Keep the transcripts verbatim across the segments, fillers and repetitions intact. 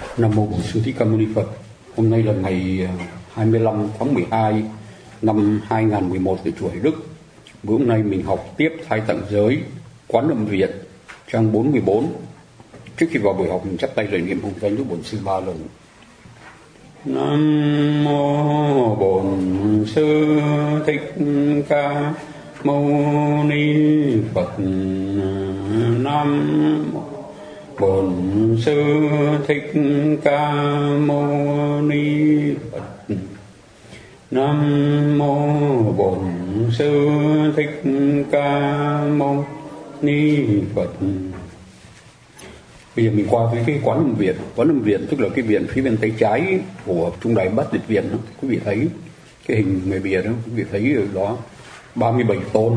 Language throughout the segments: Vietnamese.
Nam mô Bổn Sư Thích Ca Mâu Ni Phật. Hôm nay là ngày hai mươi lăm tháng mười hai năm hai nghìn không trăm mười một tại chùa Hải Đức. Bữa hôm nay mình học tiếp Thái Tạng Giới Quán Âm Viện trang bốn mươi bốn. Trước khi vào buổi học mình chắp tay lời niệm hồng danh Đức Bổn Sư ba lần. Nam mô Bổn Sư Thích Ca Mâu Ni Phật. Nam mô Bổn Sư Thích Ca Mâu Ni Phật. Nam mô Bổn Sư Thích Ca Mâu Ni Phật. Bây giờ mình qua với cái Quán Âm Viện. Quán Âm Viện tức là cái viện phía bên tay trái của Trung Đại Bát Địch Viện đó. Quý vị thấy cái hình người bìa đó, quý vị thấy ở đó ba mươi bảy tôn,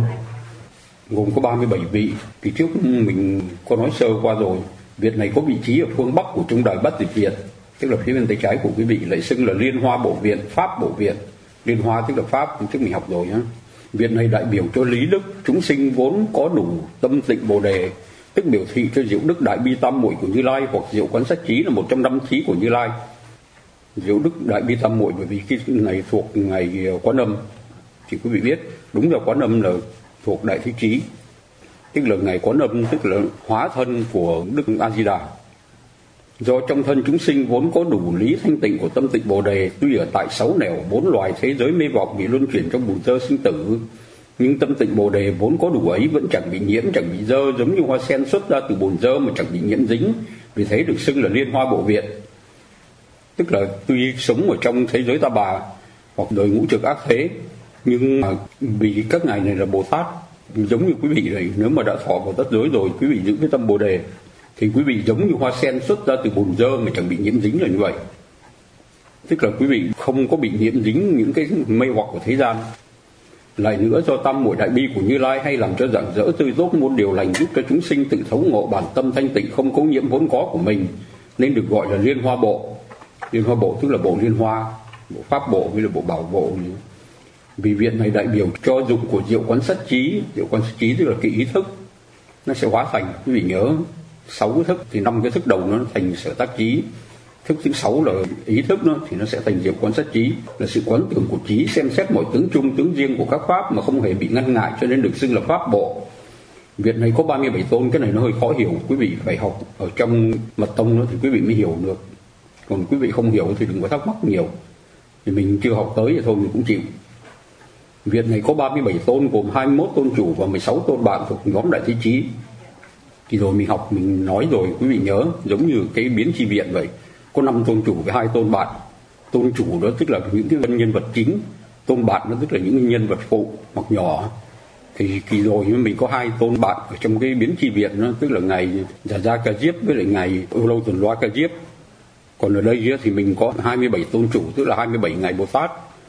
gồm có ba mươi bảy vị. Thì trước mình có nói sơ qua rồi, viện này có vị trí ở phương Bắc của Trung Đại Bát Địch Viện, tức là phía bên tay trái của quý vị, lại xưng là Liên Hoa Bộ Viện, Pháp Bộ Viện. Liên Hoa tức là Pháp, trước mình học rồi nhá. Viện này đại biểu cho lý đức chúng sinh vốn có đủ tâm tịnh Bồ Đề, tức biểu thị cho diệu đức Đại Bi Tam Muội của Như Lai, hoặc diệu Quán Sát Trí là một trăm năm trí của Như Lai. Diệu đức Đại Bi Tam Muội bởi vì cái này thuộc ngày Quán Âm, thì quý vị biết đúng là Quán Âm là thuộc Đại Thế Chí, tức là ngày Quán Âm, tức là hóa thân của Đức A Di Đà. Do trong thân chúng sinh vốn có đủ lý thanh tịnh của tâm tịnh Bồ Đề, tuy ở tại sáu nẻo bốn loài thế giới mê vọng bị luân chuyển trong bùn dơ sinh tử, nhưng tâm tịnh Bồ Đề vốn có đủ ấy vẫn chẳng bị nhiễm, chẳng bị dơ, giống như hoa sen xuất ra từ bùn dơ mà chẳng bị nhiễm dính, vì thế được xưng là Liên Hoa Bộ Viện. Tức là tuy sống ở trong thế giới ta bà hoặc đời ngũ trược ác thế, nhưng mà vì các ngài này là Bồ Tát, giống như quý vị này, nếu mà đã thọ vào tất giới rồi, quý vị giữ cái tâm Bồ Đề thì quý vị giống như hoa sen xuất ra từ bùn dơ mà chẳng bị nhiễm dính là như vậy. Tức là quý vị không có bị nhiễm dính những cái mê hoặc của thế gian. Lại nữa, do tâm muội đại bi của Như Lai hay làm cho rạng rỡ tươi tốt muôn điều lành, giúp cho chúng sinh tự thấu ngộ bản tâm thanh tịnh không có nhiễm vốn có của mình, nên được gọi là Liên Hoa Bộ. Liên Hoa Bộ tức là bộ liên hoa, bộ pháp bộ với là bộ bảo bộ. Vì viện này đại biểu cho dụng của diệu Quán Sát Trí. Diệu Quán Sát Trí tức là cái ý thức nó sẽ hóa thành, quý vị nhớ sáu cái thức thì năm cái thức đầu nó thành sở tác trí, thức thứ sáu là ý thức nó thì nó sẽ thành diệu Quán Sát Trí, là sự quán tưởng của trí, xem xét mọi tướng chung tướng riêng của các pháp mà không hề bị ngăn ngại, cho nên được xưng là pháp bộ. Viện này có ba mươi bảy tôn, cái này nó hơi khó hiểu, quý vị phải học ở trong mật tông nó thì quý vị mới hiểu được, còn quý vị không hiểu thì đừng có thắc mắc nhiều, thì mình chưa học tới thì thôi mình cũng chịu. Viện này có ba mươi bảy tôn, gồm hai mươi mốt tôn chủ và mười sáu tôn bạn thuộc nhóm Đại Thế Chí. Thì rồi mình học mình nói rồi, quý vị nhớ giống như cái biến chi viện vậy, có năm tôn chủ với hai tôn bạn. Tôn chủ đó tức là những cái nhân vật chính, tôn bạn đó tức là những nhân vật phụ hoặc nhỏ. Thì kỳ rồi mình có hai tôn bạn ở trong cái biến chi viện đó, tức là ngài Già Gia Ca Diếp với lại ngài Âu Lâu Tuần Loa Ca Diếp. Còn ở đây thì mình có hai mươi bảy tôn chủ, tức là hai mươi bảy ngài Bồ Tát.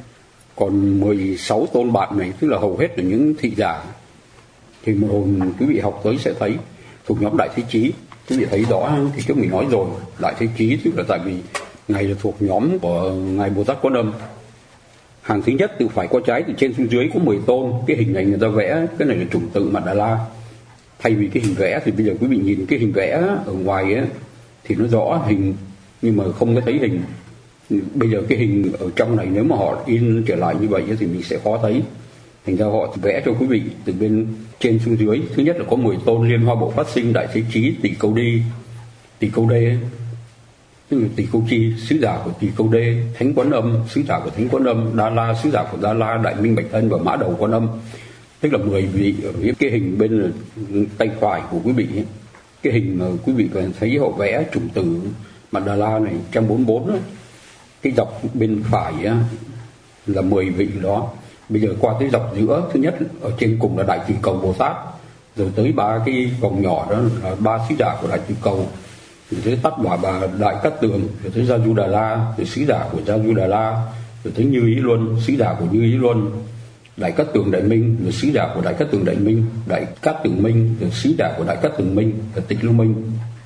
Còn mười sáu tôn bạn này tức là hầu hết là những thị giả. Thì một hồi quý vị học tới sẽ thấy thuộc nhóm Đại Thế Chí. Quý vị thấy rõ thì trước mình nói rồi, Đại Thế Chí tức là tại vì ngài là thuộc nhóm của ngài Bồ Tát Quán Âm. Hàng thứ nhất từ phải qua trái, từ trên xuống dưới có mười tôn. Cái hình này người ta vẽ, cái này là chủng tự Mạt Đà La. Thay vì cái hình vẽ thì bây giờ quý vị nhìn cái hình vẽ ở ngoài ấy, thì nó rõ hình nhưng mà không có thấy hình. Bây giờ cái hình ở trong này nếu mà họ in trở lại như vậy thì mình sẽ khó thấy. Thành ra họ vẽ cho quý vị từ bên trên xuống dưới. Thứ nhất là có mười tôn Liên Hoa Bộ Phát Sinh, Đại Thế Chí, Tỷ Câu Đi, Tỷ Câu Đê, tức là Tỷ Câu Chi, sứ giả của Tỷ Câu Đê, Thánh Quán Âm, sứ giả của Thánh Quán Âm, Đa La, sứ giả của Đa La, Đại Minh Bạch Thân và Mã Đầu Quán Âm. Tức là mười vị ở cái hình bên tay phải của quý vị ấy. Cái hình mà quý vị còn thấy họ vẽ chủng tử Mạt Đà La này một trăm bốn mươi bốn đó. Cái dọc bên phải á, là mười vị đó. Bây giờ qua tới dọc giữa, thứ nhất ở trên cùng là Đại Từ Cầu Bồ Tát, rồi tới ba cái vòng nhỏ đó là ba sứ giả của Đại Từ Cầu, rồi tới Tát Bà Bà Đại Cát Tường, rồi tới Gia Du Đà La, rồi sứ giả của Gia Du Đà La, rồi tới Như Ý Luân, sứ giả của Như Ý Luân, Đại Cát Tường Đại Minh, rồi sứ giả của Đại Cát Tường Đại Minh, Đại Cát Tường Minh, rồi sứ giả của Đại Cát Tường Minh là Tịch Lưu Minh.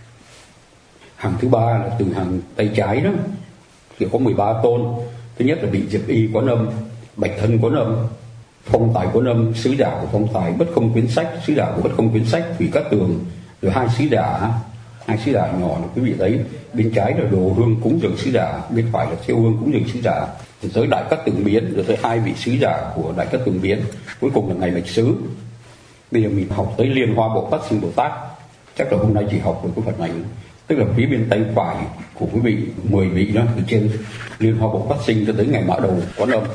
Hàng thứ ba là từ hàng tay trái đó thì có mười ba tôn. Thứ nhất là Bị Diệp Y Quán Âm, Bạch Thân Quán Âm, Phong Tài Quán Âm, sứ giả của Phong Tài, Bất Không Quyến Sách, sứ giả của Bất Không Quyến Sách, Thủy Cát Tường, rồi hai sứ giả hai sứ giả nhỏ là quý vị thấy, bên trái là đồ hương cúng dường sứ giả, bên phải là thiêu hương cúng dường sứ giả. Rồi tới đại cát tường biến, rồi tới hai vị sứ giả của đại cát tường biến, cuối cùng là ngày bạch xứ. Bây giờ mình học tới Liên Hoa Bộ Phát Sinh Bồ Tát, chắc là hôm nay chỉ học được cái phần này, tức là phía bên tay phải của quý vị mười vị đó, từ trên Liên Hoa Bộ Phát Sinh cho tới ngày mã đầu Quán Âm.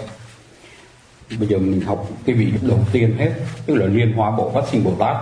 Bây giờ mình học cái vị đầu tiên hết, tức là Liên Hoa Bộ Phát Sinh Bồ Tát.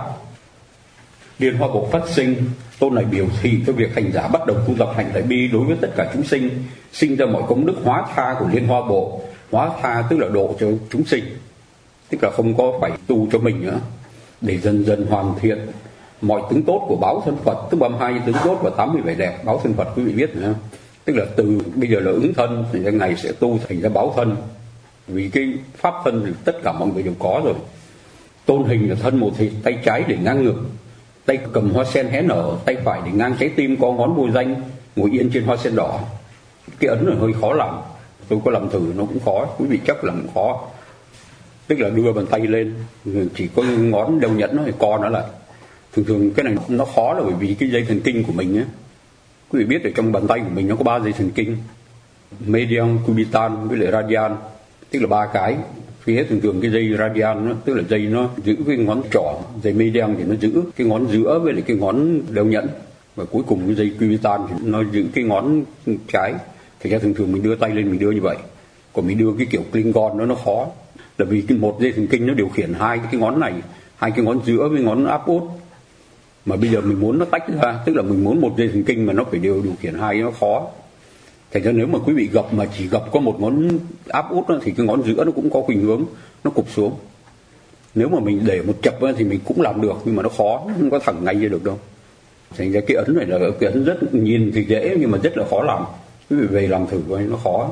Liên Hoa Bộ Phát Sinh, tôn này biểu thị cho việc hành giả bắt đầu tu tập hành đại bi đối với tất cả chúng sinh, sinh ra mọi công đức hóa tha của Liên Hoa Bộ. Hóa tha tức là độ cho chúng sinh, tức là không có phải tu cho mình nữa, để dần dần hoàn thiện mọi tướng tốt của báo thân Phật, tức ba mươi hai tướng tốt và tám mươi vẻ đẹp báo thân Phật, quý vị biết nữa. Tức là từ bây giờ là ứng thân, thì ngày sẽ tu thành ra báo thân, vì cái pháp thân thì tất cả mọi người đều có rồi. Tôn hình là thân một thịt, tay trái để ngang ngực, tay cầm hoa sen hé nở, tay phải để ngang trái tim có ngón vô danh, ngồi yên trên hoa sen đỏ. Cái ấn là hơi khó làm, tôi có làm thử nó cũng khó, quý vị chắc làm cũng khó. Tức là đưa bàn tay lên, chỉ có ngón đeo nhẫn nó thì co nó lại. Thường thường cái này nó khó là bởi vì cái dây thần kinh của mình ấy. Quý vị biết ở trong bàn tay của mình nó có ba dây thần kinh, median, cubital với lại radian, tức là ba cái. Phía thường thường cái dây radian nó, tức là dây nó giữ cái ngón trỏ, dây median thì nó giữ cái ngón giữa với lại cái ngón đeo nhẫn, và cuối cùng cái dây cubital thì nó giữ cái ngón trái. Thì ra thường thường mình đưa tay lên mình đưa như vậy, còn mình đưa cái kiểu Klingon nó nó khó, là vì cái một dây thần kinh nó điều khiển hai cái ngón này, hai cái ngón giữa với ngón áp út. Mà bây giờ mình muốn nó tách ra, tức là mình muốn một dây thần kinh mà nó phải đều điều khiển hai, nó khó. Thành ra nếu mà quý vị gập mà chỉ gập có một ngón áp út đó, thì cái ngón giữa nó cũng có khuynh hướng nó cụp xuống. Nếu mà mình để một chập thì mình cũng làm được, nhưng mà nó khó, không có thẳng ngay ra được đâu. Thành ra cái ấn này là cái ấn rất nhìn thì dễ nhưng mà rất là khó làm. Quý vị về làm thử coi, nó khó.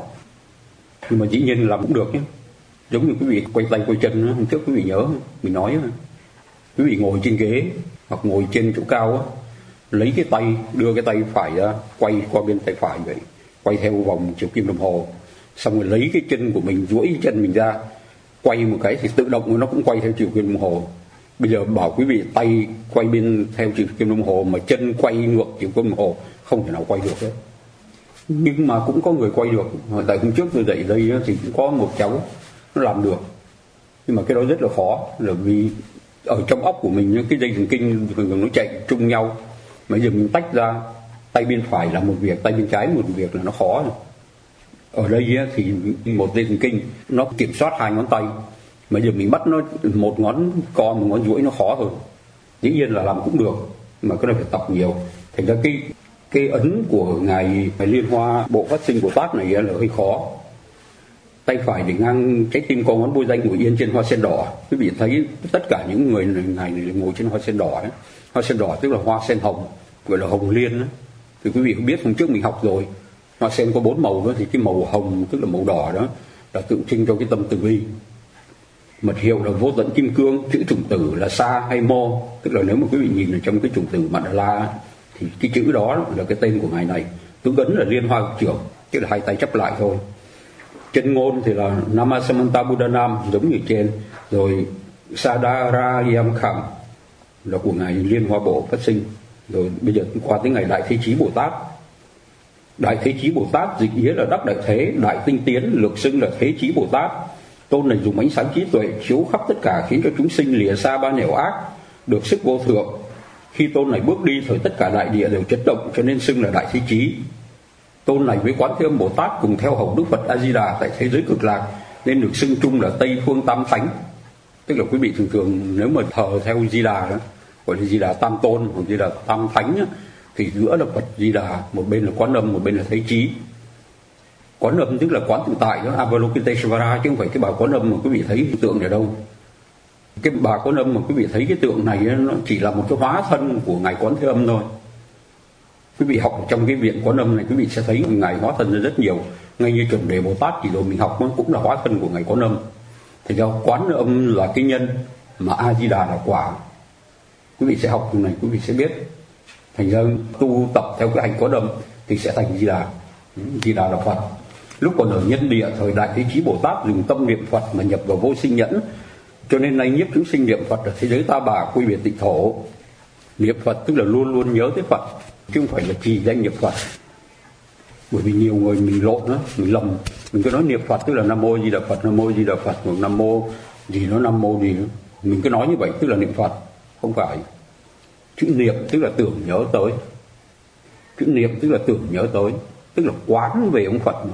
Nhưng mà dĩ nhiên làm cũng được nhé. Giống như quý vị quay tay quay chân đó, hôm trước quý vị nhớ mình nói đó. Quý vị ngồi trên ghế hoặc ngồi trên chỗ cao á, lấy cái tay, đưa cái tay phải ra, quay qua bên tay phải vậy, quay theo vòng chiều kim đồng hồ, xong rồi lấy cái chân của mình, duỗi cái chân mình ra, quay một cái thì tự động nó cũng quay theo chiều kim đồng hồ. Bây giờ bảo quý vị tay quay bên theo chiều kim đồng hồ mà chân quay ngược chiều kim đồng hồ, không thể nào quay được hết. Nhưng mà cũng có người quay được. Tại hôm trước tôi dạy đây thì cũng có một cháu nó làm được, nhưng mà cái đó rất là khó, là vì ở trong óc của mình cái dây thần kinh thường nó chạy chung nhau, mà giờ mình tách ra, tay bên phải là một việc, tay bên trái một việc là nó khó rồi. Ở đây thì một dây thần kinh nó kiểm soát hai ngón tay, mà giờ mình bắt nó một ngón co một ngón duỗi nó khó hơn. Dĩ nhiên là làm cũng được, mà cái này phải tập nhiều. Thành ra cái cái ấn của ngài Liên Hoa Bộ Phát Sinh Bồ Tát này là hơi khó. Tay phải để ngang trái tim có ngón bôi danh, ngồi yên trên hoa sen đỏ. Quý vị thấy tất cả những người này, này ngồi trên hoa sen đỏ ấy. Hoa sen đỏ tức là hoa sen hồng, gọi là hồng liên ấy. Thì quý vị cũng biết hôm trước mình học rồi, hoa sen có bốn màu đó, thì cái màu hồng tức là màu đỏ đó là tượng trưng cho cái tâm từ bi. Mật hiệu là vô tận kim cương, chữ chủng tử là sa hay mô, tức là nếu mà quý vị nhìn ở trong cái chủng tử Mandala thì cái chữ đó là cái tên của ngài này. Tướng ấn là Liên Hoa trưởng, tức là hai tay chắp lại thôi. Chân ngôn thì là Namasamanta Buddha Nam giống như trên, rồi Sadarayam Kham là của ngài Liên Hoa Bộ Phát Sinh. Rồi bây giờ qua tới ngày Đại Thế Chí Bồ Tát. Đại Thế Chí Bồ Tát dịch nghĩa là đắc đại thế, đại tinh tiến, lược xưng là Thế Chí Bồ Tát. Tôn này dùng ánh sáng trí tuệ chiếu khắp tất cả, khiến cho chúng sinh lìa xa ba nẻo ác, được sức vô thượng. Khi tôn này bước đi thời tất cả đại địa đều chấn động, cho nên xưng là Đại Thế Chí. Tôn này với Quán Thế Âm Bồ Tát cùng theo hầu Đức Phật A Di Đà tại thế giới cực lạc nên được xưng chung là Tây Phương Tam Thánh. Tức là quý vị thường thường nếu mà thờ theo Di Đà đó, gọi là Di Đà Tam Tôn hoặc Di Đà Tam Thánh đó, thì giữa là Phật Di Đà, một bên là Quán Âm, một bên là Thế Chí. Quán Âm tức là quán tự tại đó, Avalokiteshvara, chứ không phải cái bà Quán Âm mà quý vị thấy hiện tượng ở đâu. Cái bà Quán Âm mà quý vị thấy cái tượng này nó chỉ là một cái hóa thân của ngài Quán Thế Âm thôi. Quý vị học trong cái viện Quán Âm này, quý vị sẽ thấy ngài hóa thân ra rất nhiều. Ngay như chuẩn đề Bồ Tát chỉ rồi mình học nó cũng là hóa thân của ngài Quán Âm. Thì do Quán Âm là cái nhân, mà A Di Đà là quả. Quý vị sẽ học này, quý vị sẽ biết. Thành ra tu tập theo cái hành Quán Âm thì sẽ thành Di Đà. Di Đà là Phật. Lúc còn ở nhân địa, thời Đại Thế Chí Bồ Tát dùng tâm niệm Phật mà nhập vào vô sinh nhẫn, cho nên nay nhiếp chúng sinh niệm Phật ở thế giới Ta Bà quy biệt tịnh thổ. Niệm Phật tức là luôn luôn nhớ tới Phật, chứ không phải là trì danh niệm Phật. Bởi vì nhiều người mình lộn đó, mình lầm, mình cứ nói niệm Phật tức là Nam Mô Di Đà Phật, Nam Mô Di Đà Phật, hoặc Nam Mô gì nó Nam Mô gì đó. Mình cứ nói như vậy tức là niệm Phật, không phải. Chữ niệm tức là tưởng nhớ tới, chữ niệm tức là tưởng nhớ tới, tức là quán về ông Phật mà.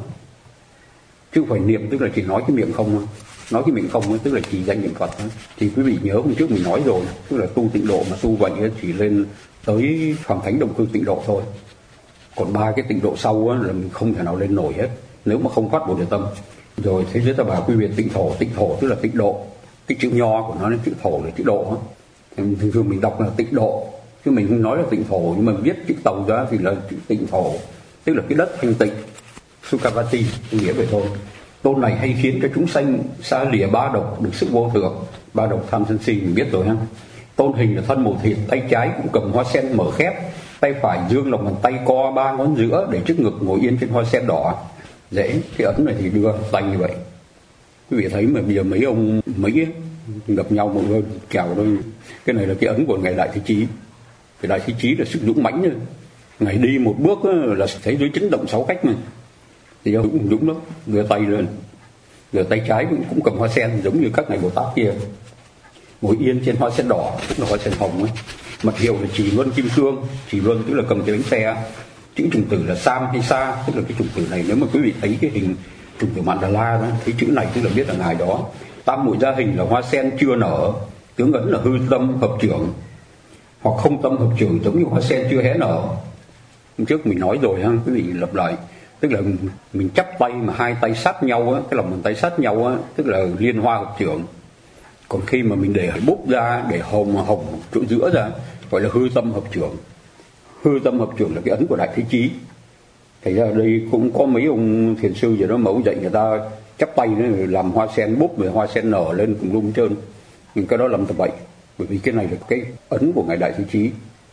Chứ không phải niệm tức là chỉ nói cái miệng không thôi. Nói cái miệng không ấy, tức là chỉ danh niệm Phật thôi. Thì quý vị nhớ hôm trước mình nói rồi, tức là tu tịnh độ mà tu vậy chỉ lên tới Phàm Thánh Động Cư tịnh độ thôi. Còn ba cái tịnh độ sau á, là mình không thể nào lên nổi hết nếu mà không phát Bồ Đề Tâm. Rồi thế giới ta bảo quý vị tịnh thổ, tịnh thổ tức là tịnh độ, cái chữ nho của nó là chữ thổ là chữ độ á. Thường thường mình đọc là tịnh độ, chứ mình không nói là tịnh thổ, nhưng mà viết chữ tàu ra thì là chữ tịnh thổ, tức là cái đất thanh tịnh. Sukhavati nghĩa vậy thôi. Tôn này hay khiến cho chúng sanh xa lìa ba độc được sức vô thượng. Ba độc tham sân si mình biết rồi ha. Tôn hình là thân màu thịt, tay trái cũng cầm hoa sen mở khép, tay phải dương lòng bàn tay co ba ngón giữa để trước ngực ngồi yên trên hoa sen đỏ. Dễ, cái ấn này thì đưa tay như vậy. Quý vị thấy mà bây giờ mấy ông Mỹ gặp nhau một người chào thôi. Cái này là cái ấn của ngài Đại Thế Chí. Cái Đại Thế Chí là sự dũng mãnh. Ngài đi một bước là thấy dưới chấn động sáu cách mà. Thì do cũng dũng lắm, đưa tay lên, đưa tay trái cũng, cũng cầm hoa sen giống như các ngài Bồ Tát kia, ngồi yên trên hoa sen đỏ, tức là hoa sen hồng ấy. Mật hiệu là Chỉ Luân Kim Cương, Chỉ Luân tức là cầm cái bánh xe, chữ trùng tử là Sam hay Sa, tức là cái trùng tử này nếu mà quý vị thấy cái hình trùng tử Mandala đó, thấy chữ này tức là biết là ngài đó. Tam muội gia hình là hoa sen chưa nở, tướng ấn là hư tâm hợp trưởng, hoặc không tâm hợp trưởng giống như hoa sen chưa hé nở. Hôm trước mình nói rồi ha, quý vị lặp lại. Tức là mình chắp tay mà hai tay sát nhau á, cái lòng bàn tay sát nhau á, tức là liên hoa hợp trưởng. Còn khi mà mình để bút ra, để hồng hồng chỗ giữa ra, gọi là hư tâm hợp trưởng. Hư tâm hợp trưởng là cái ấn của Đại Thế Chí. Thành ra đây cũng có mấy ông thiền sư gì đó mà ông dạy người ta chắp tay nữa, làm hoa sen bút về hoa sen nở lên cùng lum trơn. Nhưng cái đó làm tập bậy, bởi vì cái này là cái ấn của ngài Đại Thế Chí.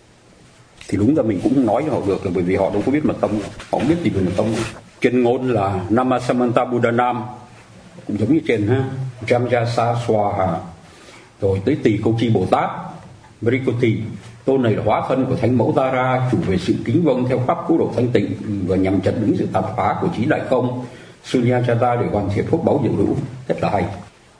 Thì đúng ra mình cũng không nói cho họ được là bởi vì họ đâu có biết mật tông, họ không biết gì về mật tông. Trên ngôn là Namasamanta Buddha Nam, cũng giống như trên ha, Jamjasa Swaha. Rồi tới Tỳ Câu Chi Bồ Tát Vrikoti, tôn này là hóa thân của Thánh Mẫu Tara, chủ về sự kính vâng theo pháp cứu độ thanh tịnh và nhằm chặn đứng sự tàn phá của trí đại không Sunyachata để hoàn thiện phước báu diệu hữu. Rất là hay.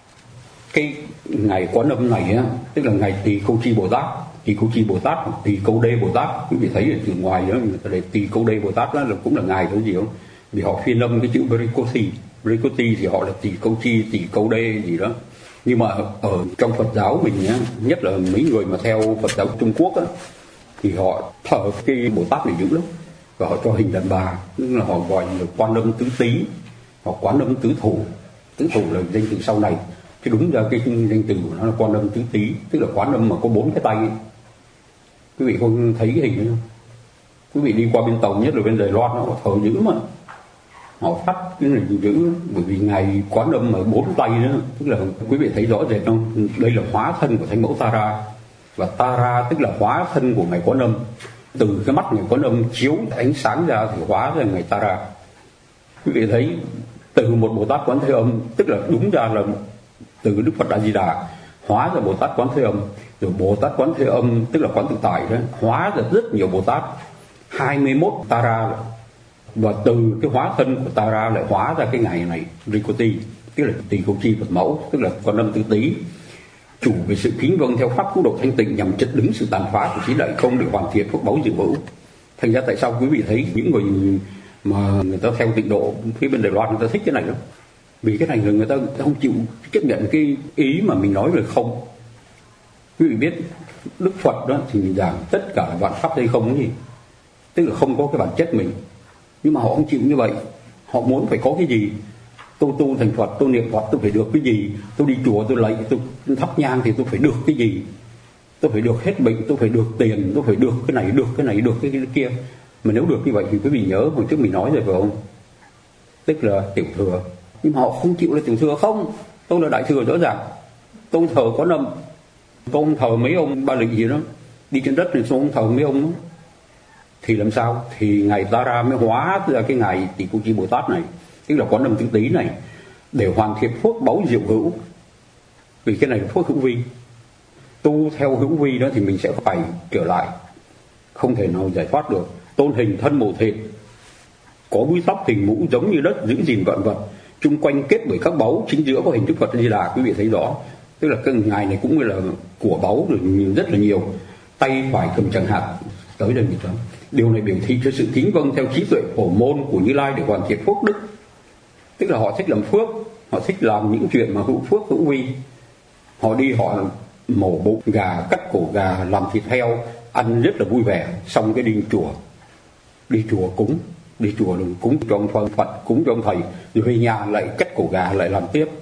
Cái ngày Quán Âm này á, tức là ngày Tỳ Câu Chi Bồ Tát, Tỳ Câu Chi Bồ Tát, Tỳ Câu Đê Bồ Tát, quý vị thấy ở từ ngoài đó người ta để Tỳ Câu Đê Bồ Tát đó là cũng là ngài đó gì không? Vì họ phiên âm cái chữ Vrikoti, Vrikoti thì họ là Tỳ Câu Chi, Tỳ Câu Đê gì đó. Nhưng mà ở trong Phật giáo mình nhá, nhất là mấy người mà theo Phật giáo Trung Quốc á, thì họ thờ cái Bồ Tát này dữ lắm, và họ cho hình đàn bà, tức là họ gọi là Quan Âm Tứ Tý hoặc Quán Âm Tứ Thủ. Tứ Thủ là danh từ sau này, chứ đúng ra cái danh từ của nó là Quan Âm Tứ Tý, tức là Quán Âm mà có bốn cái tay ấy. Quý vị không thấy cái hình đấy không? Quý vị đi qua bên Tàu, nhất là bên Đài Loan, họ thờ dữ mà họ phát cái này dữ, bởi vì ngài Quán Âm mà bốn tay đó, tức là quý vị thấy rõ rệt không? Đây là hóa thân của Thánh Mẫu Tara, và Tara tức là hóa thân của ngài Quán Âm. Từ cái mắt ngài Quán Âm chiếu ánh sáng ra thì hóa ra ngài Tara. Quý vị thấy từ một Bồ Tát Quán Thế Âm, tức là đúng ra là từ Đức Phật A Di Đà hóa ra Bồ Tát Quán Thế Âm, rồi Bồ Tát Quán Thế Âm tức là Quán Tự Tại đó, hóa ra rất nhiều Bồ Tát, hai mươi mốt Tara, và từ cái hóa thân của Tara lại hóa ra cái ngày này Vrikoti, tức là Tỳ Câu Chi Phật Mẫu, tức là Quan Âm Tứ Tý, chủ về sự kính vâng theo pháp cứu độ thanh tịnh nhằm chặn đứng sự tàn phá của trí đại không để hoàn thiện phước báu diệu hữu. Thành ra tại sao quý vị thấy những người mà người ta theo tịnh độ phía bên Đài Loan người ta thích cái này lắm, vì cái này người, người ta không chịu chấp nhận cái ý mà mình nói là không. Quý vị biết Đức Phật đó thì mình giảng tất cả là vạn pháp hay không cái gì, tức là không có cái bản chất mình, nhưng mà họ không chịu như vậy. Họ muốn phải có cái gì, tôi tu thành Phật, tôi niệm Phật tôi phải được cái gì, tôi đi chùa tôi lạy, tôi thắp nhang thì tôi phải được cái gì, tôi phải được hết bệnh, tôi phải được tiền, tôi phải được cái này, được cái này, được cái kia. Mà nếu được như vậy thì quý vị nhớ hồi trước mình nói rồi phải không, tức là tiểu thừa. Nhưng mà họ không chịu là tiểu thừa. Không, tôi là đại thừa rõ ràng, tôi thờ Quán Âm, tôi không thờ mấy ông Ba Lịch gì đó, đi trên đất này tôi không thờ mấy ông đó. Thì làm sao? Thì ngài Tara mới hóa ra cái ngài Tỳ Câu Chi Bồ Tát này, tức là Quán Âm Tứ Tý này, để hoàn thiện phước báu diệu hữu. Vì cái này là phước hữu vi. Tu theo hữu vi đó thì mình sẽ phải trở lại không thể nào giải thoát được. Tôn hình thân mồ thịt, có búi tóc hình mũ giống như đất, giữ gìn vạn vật, chung quanh kết bởi các báu, chính giữa có hình Đức Phật A Di Đà. Quý vị thấy rõ, tức là cái ngài này cũng là của báu rất là nhiều. Tay phải cầm chẳng hạt, tới đây đó. Điều này biểu thị cho sự kính vâng theo trí tuệ phổ môn của Như Lai để hoàn thiện phước đức. Tức là họ thích làm phước, họ thích làm những chuyện mà hữu phước hữu vi. Họ đi họ mổ bụng gà, cắt cổ gà, làm thịt heo, ăn rất là vui vẻ. Xong cái đi chùa, đi chùa cúng, đi chùa đừng cúng cho ông Phật, cúng cho ông thầy, rồi về nhà lại cắt cổ gà lại làm tiếp.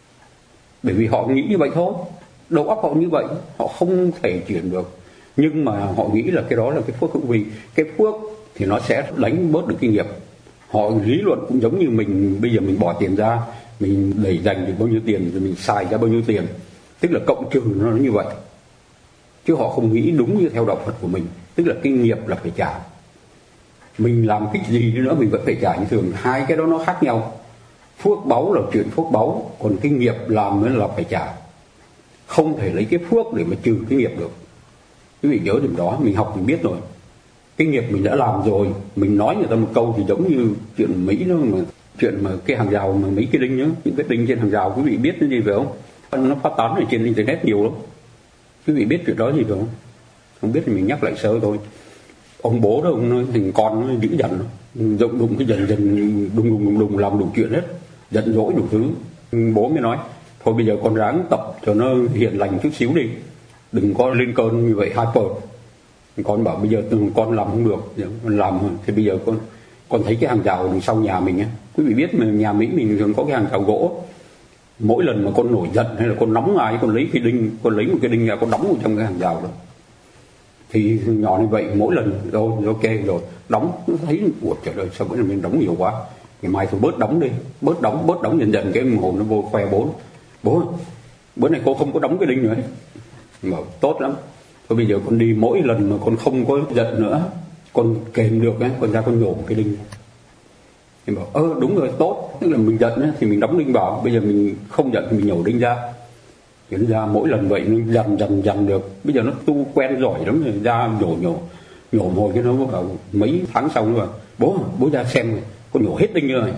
Bởi vì họ nghĩ như vậy thôi, đầu óc họ như vậy, họ không thể chuyển được. Nhưng mà họ nghĩ là cái đó là cái phước hữu vi. Cái phước thì nó sẽ đánh bớt được cái nghiệp. Họ lý luận cũng giống như mình, bây giờ mình bỏ tiền ra, mình đẩy dành được bao nhiêu tiền, rồi mình xài ra bao nhiêu tiền, tức là cộng trừ nó như vậy. Chứ họ không nghĩ đúng như theo đạo Phật của mình, tức là cái nghiệp là phải trả. Mình làm cái gì đi nữa mình vẫn phải trả như thường. Hai cái đó nó khác nhau. Phước báu là chuyện phước báu, còn cái nghiệp làm mới là phải trả. Không thể lấy cái phước để mà trừ cái nghiệp được. Quý vị nhớ điểm đó, mình học mình biết rồi. Cái nghiệp mình đã làm rồi, mình nói người ta một câu thì giống như chuyện Mỹ đó mà, chuyện mà cái hàng rào mà mấy cái đinh nhá, những cái đinh trên hàng rào, quý vị biết cái gì phải không? Nó phát tán ở trên internet nhiều lắm. Quý vị biết chuyện đó gì phải không? Không biết thì mình nhắc lại sơ thôi. Ông bố đó, ông nói thằng con nó dữ dằn, đụng đụng cái dần dần đùng đùng đùng đùng làm đủ chuyện hết, giận dỗi đủ thứ. Bố mới nói thôi bây giờ con ráng tập cho nó hiền lành chút xíu đi, đừng có lên cơn như vậy hyper. Con bảo bây giờ con làm không được, con làm thì bây giờ con con thấy cái hàng rào đằng sau nhà mình á, quý vị biết mà nhà Mỹ mình thường có cái hàng rào gỗ. Mỗi lần mà con nổi giận hay là con nóng ai, con lấy cái đinh, con lấy một cái đinh ra con đóng vào trong cái hàng rào đó. Thì nhỏ như vậy mỗi lần rồi ok rồi đóng, thấy ủa trời ơi sao bữa nay mình đóng nhiều quá, ngày mai thôi bớt đóng đi, bớt đóng bớt đóng dần dần cái hồn nó vô khoe bốn bố bữa nay cô không có đóng cái đinh nữa. Mà tốt lắm, thôi bây giờ con đi mỗi lần mà con không có giận nữa, con kèm được ấy, con ra con nhổ cái đinh. Em bảo ơ đúng rồi tốt, tức là mình giận ấy, thì mình đóng đinh vào, bây giờ mình không giận thì mình nhổ đinh ra. Thì nó ra mỗi lần vậy nó dần dần dần được. Bây giờ nó tu quen giỏi lắm rồi, ra nhổ nhổ nhổ hồi cái nó vào mấy tháng sau nó bảo bố bố ra xem này, con nhổ hết đinh rồi.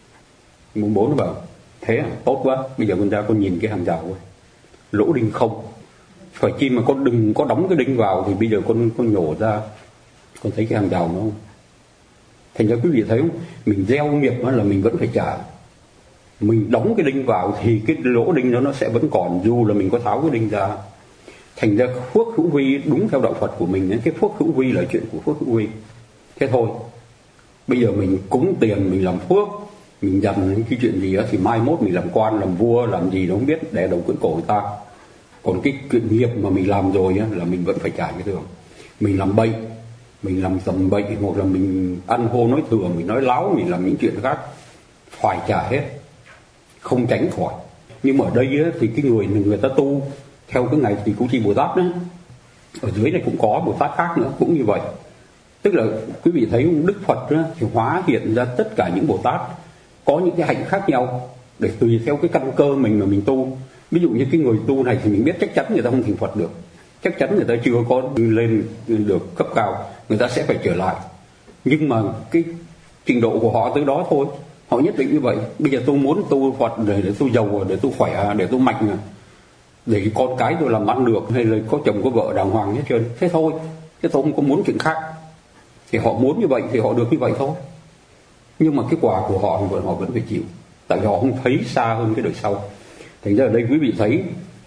Bố nó bảo thế à, tốt quá, bây giờ con ra con nhìn cái hàng rào thôi, lỗ đinh không, phải chi mà con đừng có đóng cái đinh vào thì bây giờ con con nhổ ra con thấy cái hàng rào nó không. Thành ra quý vị thấy không, mình gieo nghiệp đó là mình vẫn phải trả. Mình đóng cái đinh vào thì cái lỗ đinh đó nó sẽ vẫn còn, dù là mình có tháo cái đinh ra. Thành ra phước hữu vi đúng theo đạo Phật của mình ấy, cái phước hữu vi là chuyện của phước hữu vi. Thế thôi, bây giờ mình cúng tiền mình làm phước, mình dần cái chuyện gì đó thì mai mốt mình làm quan làm vua làm gì đó không biết, để đầu cưỡi cổ người ta. Còn cái chuyện nghiệp mà mình làm rồi á, là mình vẫn phải trả cái thường. Mình làm bậy, mình làm tầm bậy, hoặc là mình ăn hô nói thừa, mình nói láo, mình làm những chuyện khác, phải trả hết, không tránh khỏi. Nhưng mà ở đây á, thì cái người người ta tu theo cái ngày thì Cú Chi Bồ Tát đó, ở dưới này cũng có Bồ Tát khác nữa cũng như vậy. Tức là quý vị thấy Đức Phật đó, thì hóa hiện ra tất cả những Bồ Tát có những cái hạnh khác nhau để tùy theo cái căn cơ mình mà mình tu. Ví dụ như cái người tu này thì mình biết chắc chắn người ta không thành Phật được, chắc chắn người ta chưa có lên được cấp cao, người ta sẽ phải trở lại. Nhưng mà cái trình độ của họ tới đó thôi, họ nhất định như vậy. Bây giờ tôi muốn tu Phật để, để tôi giàu, để tôi khỏe, để tôi mạnh, để con cái tôi làm ăn được, hay là có chồng có vợ đàng hoàng hết trơn. Thế thôi, chứ tôi không có muốn chuyện khác. Thì họ muốn như vậy thì họ được như vậy thôi. Nhưng mà cái quả của họ thì họ vẫn phải chịu, tại vì họ không thấy xa hơn cái đời sau. Thành ra ở đây quý vị thấy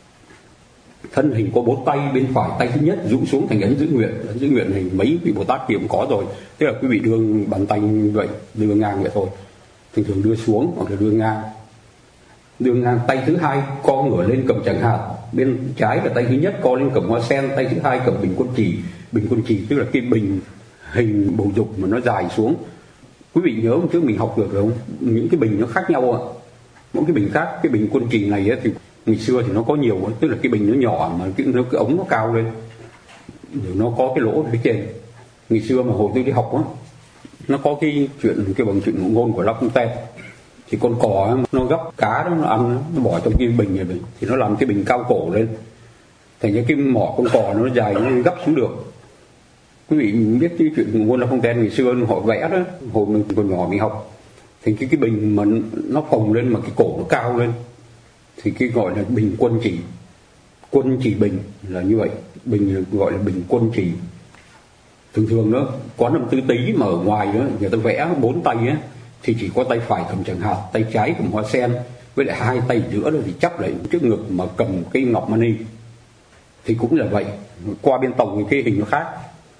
thân hình có bốn tay, bên phải tay thứ nhất rũ xuống thành ấn giữ nguyện. Ấn giữ nguyện thì mấy vị Bồ Tát kia cũng có rồi, tức là quý vị đưa bàn tay như vậy, đưa ngang vậy thôi, thường thường đưa xuống hoặc là đưa ngang. Đưa ngang tay thứ hai co ngửa lên cầm chẳng hạt, bên trái là tay thứ nhất co lên cầm hoa sen, tay thứ hai cầm bình quân trì. Bình quân trì tức là cái bình hình bầu dục mà nó dài xuống. Quý vị nhớ hôm trước mình học được rồi không? Những cái bình nó khác nhau ạ. Mỗi cái bình khác, cái bình quân trì này ấy, thì ngày xưa thì nó có nhiều, tức là cái bình nó nhỏ mà cái, cái ống nó cao lên, rồi nó có cái lỗ phía trên. Ngày xưa mà hồi tôi đi học á, nó có cái chuyện cái bằng chuyện ngụ ngôn của La Fontaine, thì con cò ấy, nó gấp cá đó nó ăn, nó bỏ trong cái bình này thì nó làm cái bình cao cổ lên, thành ra cái mỏ con cò nó dài nó gấp xuống được. Quý vị biết cái chuyện Mont La Fontaine ngày xưa họ vẽ đó, hồi mình còn nhỏ mình học, thì cái cái bình mà nó phồng lên mà cái cổ nó cao lên thì cái gọi là bình quân chỉ. Quân chỉ bình là như vậy, bình gọi là bình quân chỉ. Thường thường đó có năm tứ tý mà ở ngoài đó người ta vẽ bốn tay á thì chỉ có tay phải cầm chẳng hạt, tay trái cầm hoa sen, với lại hai tay giữa đó thì chắp lại trước ngực mà cầm cái ngọc mani. Thì cũng là vậy, qua bên tổng thì cái hình nó khác.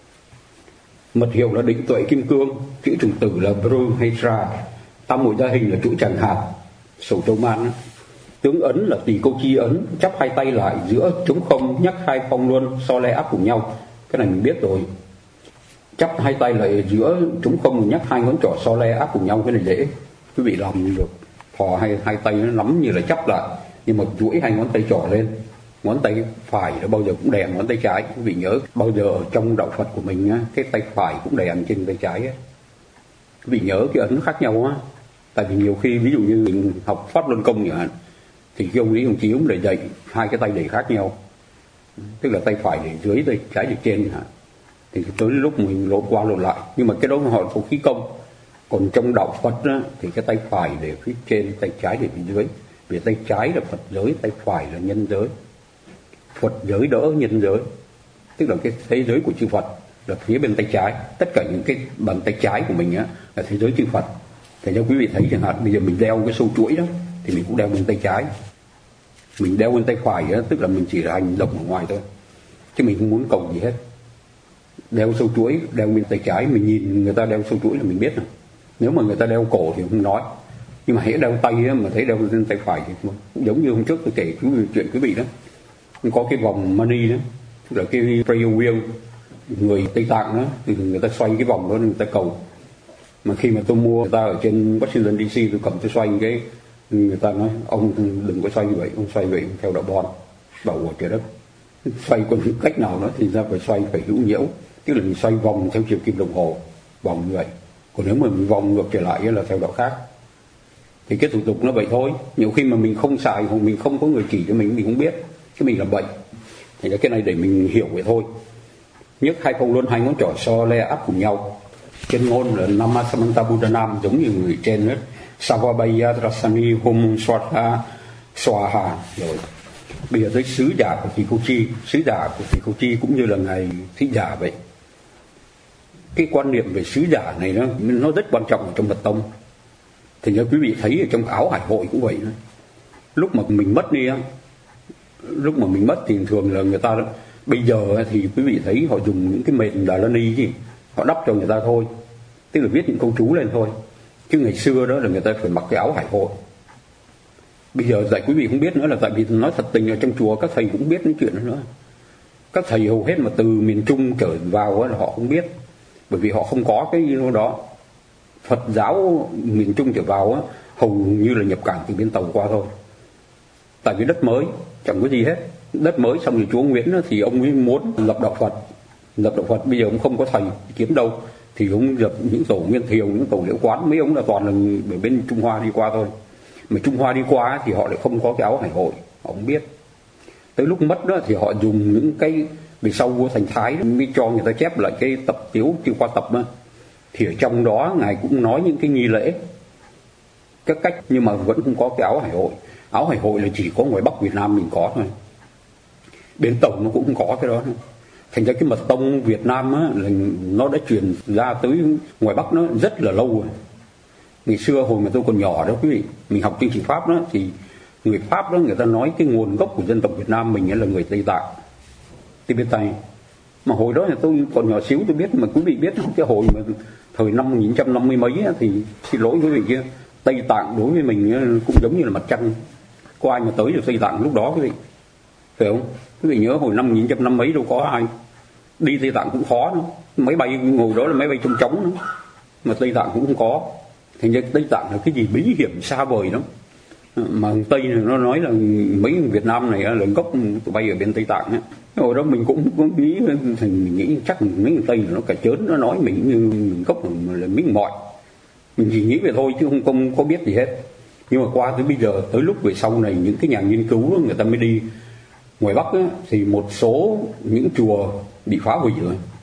Mật hiệu là định tuệ kim cương, chữ trùng tử là Bru hay Tra, tam hội gia hình là chuỗi chẳng hạt, sổ châu man. Tướng ấn là tỳ câu chi ấn, chắp hai tay lại giữa trống không, nhắc hai phong luân so le áp cùng nhau. Cái này mình biết rồi. Chắp hai tay lại giữa trống không, nhắc hai ngón trỏ so le áp cùng nhau, cái này dễ. Quý vị làm được. Thò hai, hai tay nó nắm như là chắp lại, nhưng mà duỗi hai ngón tay trỏ lên. Ngón tay phải là bao giờ cũng đè ngón tay trái. Quý vị nhớ, bao giờ ở trong đạo Phật của mình á, cái tay phải cũng đè trên tay trái á. Quý vị nhớ cái ấn khác nhau á. Tại vì nhiều khi ví dụ như mình học Pháp Luân Công chẳng hạn, thì cái ông lý ông chí ông để dạy hai cái tay để khác nhau, tức là tay phải để dưới, tay trái để trên hả, thì tới lúc mình lộn qua lộn lại. Nhưng mà cái đó họ có khí công. Còn trong đạo Phật á, thì cái tay phải để phía trên, tay trái để phía dưới. Vì tay trái là Phật giới, tay phải là nhân giới. Phật giới đỡ nhân giới, tức là cái thế giới của chư Phật là phía bên tay trái. Tất cả những cái bàn tay trái của mình á là thế giới chư Phật. Thì nếu quý vị thấy chẳng hạn bây giờ mình đeo cái sâu chuỗi đó thì mình cũng đeo bên tay trái. Mình đeo bên tay phải đó, tức là mình chỉ là hành động ở ngoài thôi, chứ mình không muốn cầu gì hết. Đeo sâu chuỗi, đeo bên tay trái, mình nhìn người ta đeo sâu chuỗi là mình biết rồi. Nếu mà người ta đeo cổ thì không nói, nhưng mà hễ đeo tay á, mà thấy đeo bên tay phải thì cũng giống như hôm trước tôi kể quý vị, chuyện quý vị đó, có cái vòng money đó, tức là cái prayer wheel, người Tây Tạng đó, thì người ta xoay cái vòng đó người ta cầu. Mà khi mà tôi mua người ta ở trên Washington đê xê, tôi cầm tôi xoay cái, người ta nói ông đừng có xoay như vậy, ông xoay vậy theo đạo Bon. Bảo ủa trời đất, xoay còn cách nào đó thì ra phải xoay phải hữu nhiễu, tức là mình xoay vòng theo chiều kim đồng hồ, vòng như vậy. Còn nếu mà mình vòng ngược trở lại là theo đạo khác. Thì cái thủ tục nó vậy thôi. Nhiều khi mà mình không xài hoặc mình không có người chỉ cho mình, mình không biết, chứ mình làm bệnh. Thì cái này để mình hiểu vậy thôi. Nhấc hai phong luân, hai ngón trỏ so le áp cùng nhau. Chân ngôn là Namasamanta Buddhanam, giống như người trên đó. Savabaya Drasani Hum Swatha Swaha. Rồi bây giờ tới sứ giả của Tỳ Khưu Chi. Sứ giả của Tỳ Khưu Chi cũng như là ngài Thích Giả vậy. Cái quan niệm về sứ giả này nó, nó rất quan trọng trong mật tông. Thì như quý vị thấy ở trong áo hải hội cũng vậy đó. Lúc mà mình mất đi á, lúc mà mình mất thì thường là người ta, bây giờ thì quý vị thấy họ dùng những cái mền Đà La Ni gì, họ đắp cho người ta thôi, tức là viết những câu chú lên thôi. Chứ ngày xưa đó là người ta phải mặc cái áo hải hội. Bây giờ dạy quý vị không biết nữa là tại vì nói thật tình ở trong chùa các thầy cũng biết những chuyện đó nữa. Các thầy hầu hết mà từ miền Trung trở vào là họ không biết, bởi vì họ không có cái đó. Phật giáo miền Trung trở vào á, hầu như là nhập cảng từ bên Tàu qua thôi. Tại vì đất mới, chẳng có gì hết. Đất mới xong rồi chúa Nguyễn á, thì ông ấy muốn lập đạo Phật. Lập đạo Phật bây giờ ông không có thầy kiếm đâu, thì ông lập những tổ Nguyên Thiều, những tổ Liễu Quán, mấy ông là toàn là ở bên Trung Hoa đi qua thôi. Mà Trung Hoa đi qua thì họ lại không có cái áo hải hội, họ không biết. Tới lúc mất đó thì họ dùng những cái, về sau vua Thành Thái mới cho người ta chép lại cái tập Tiếu Chư Khoa Tập đó. Thì ở trong đó ngài cũng nói những cái nghi lễ, các cách, nhưng mà vẫn không có cái áo hải hội. Áo hải hội là chỉ có ngoài Bắc Việt Nam mình có thôi, bên Tàu nó cũng không có cái đó nữa. Thành ra cái mật tông Việt Nam á, là nó đã truyền ra tới ngoài Bắc nó rất là lâu rồi. Ngày xưa hồi mà tôi còn nhỏ đó quý vị, mình học chương trình Pháp đó, thì người Pháp đó người ta nói cái nguồn gốc của dân tộc Việt Nam mình là người Tây Tạng, Tây Bên Tây. Mà hồi đó là tôi còn nhỏ xíu tôi biết, mà quý vị biết không, cái hồi mà thời năm một nghìn chín trăm năm mươi mấy á, thì xin lỗi quý vị kia, Tây Tạng đối với mình cũng giống như là mặt trăng, có ai mà tới được Tây Tạng lúc đó quý vị, phải không? Quý vị nhớ hồi năm một nghìn chín trăm năm mấy đâu có ai đi Tây Tạng, cũng khó nữa. Máy bay ngồi đó là máy bay trong trống nữa, mà Tây Tạng cũng không có. Thành ra Tây Tạng là cái gì bí hiểm xa vời lắm. Mà Tây này nó nói là mấy Việt Nam này là gốc tụi bay ở bên Tây Tạng á. Hồi đó mình cũng có bí, thì mình nghĩ chắc mấy người Tây nó cả chớn, nó nói mình như mình gốc là miếng mọi. Mình chỉ nghĩ vậy thôi chứ không, không có biết gì hết. Nhưng mà qua tới bây giờ, tới lúc về sau này những cái nhà nghiên cứu đó, người ta mới đi ngoài Bắc á, thì một số những chùa bị phá hủy rồi.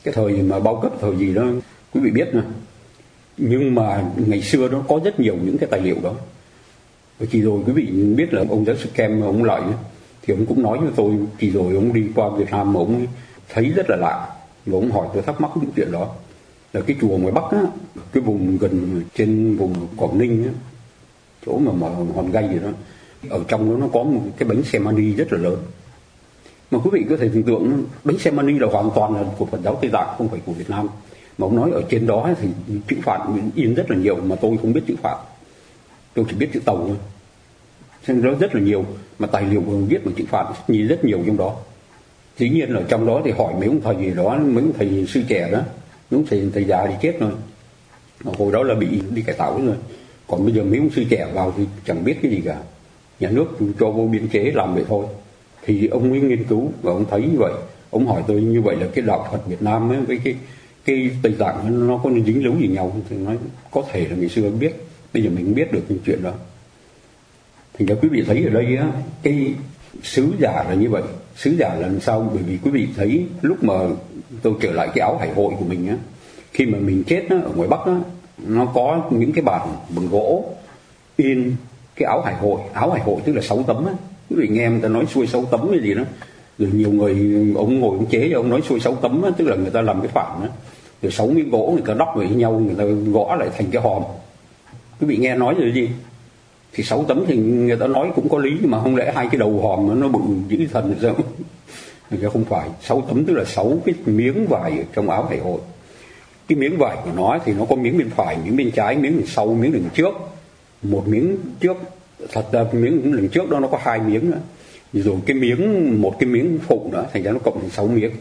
cái thời mà bao cấp thời gì đó quý vị biết nè. Nhưng mà ngày xưa nó có rất nhiều những cái tài liệu đó. Và chỉ rồi quý vị biết là ông giáo sư Kem ông Lợi thì ông cũng nói với tôi, chỉ rồi ông đi qua Việt Nam mà ông thấy rất là lạ, và ông hỏi tôi thắc mắc những chuyện đó. Là cái chùa ngoài Bắc á, cái vùng gần trên vùng Quảng Ninh á, chỗ mà mà Hòn Gai gì đó, ở trong đó nó có một cái bánh xe mani rất là lớn. Mà quý vị có thể tưởng tượng bánh xe mani là hoàn toàn là của Phật giáo Tây Tạng, không phải của Việt Nam. Mà ông nói ở trên đó thì chữ Phạn in rất là nhiều, mà tôi không biết chữ Phạn, tôi chỉ biết chữ Tàu thôi. Nên đó rất là nhiều, mà tài liệu viết bằng chữ Phạn nhìn rất nhiều trong đó. Dĩ nhiên là trong đó thì hỏi mấy ông thầy gì đó, mấy ông thầy sư trẻ đó, mấy ông thầy, thầy già đi chết rồi. Mà hồi đó là bị đi cải tạo rồi. Còn bây giờ mấy ông sư trẻ vào thì chẳng biết cái gì cả. Nhà nước cho vô biên chế làm vậy thôi. Thì ông mới nghiên cứu và ông thấy như vậy. Ông hỏi tôi như vậy là cái đạo Phật Việt Nam ấy, với cái cái Tây Tạng nó có dính líu gì nhau. Thì nói có thể là ngày xưa biết, bây giờ mình biết được những chuyện đó. Thành ra quý vị thấy ở đây á, cái sứ giả là như vậy. Sứ giả là làm sao? Bởi vì quý vị thấy lúc mà tôi trở lại cái áo hải hội của mình á, khi mà mình chết á, ở ngoài Bắc á, nó có những cái bản bằng gỗ in cái áo hải hội. Áo hải hội tức là sáu tấm á. Quý vị nghe người ta nói xuôi sáu tấm cái gì đó. Rồi nhiều người ông ngồi ông chế ông nói xuôi sáu tấm á, tức là người ta làm cái phản á. Rồi sáu miếng gỗ người ta đắp với nhau, người ta gõ lại thành cái hòm. Quý vị nghe nói rồi gì? Thì sáu tấm thì người ta nói cũng có lý, nhưng mà không lẽ hai cái đầu hòm nó bự dữ thần sao? Thì không phải. Sáu tấm tức là sáu cái miếng vải ở trong áo hải hội. Cái miếng vải của nó thì nó có miếng bên phải, miếng bên trái, miếng bên sau, miếng đằng trước. Một miếng trước, thật ra miếng đằng trước đó nó có hai miếng nữa. Rồi cái miếng, một cái miếng phụ nữa, thành ra nó cộng thành sáu miếng.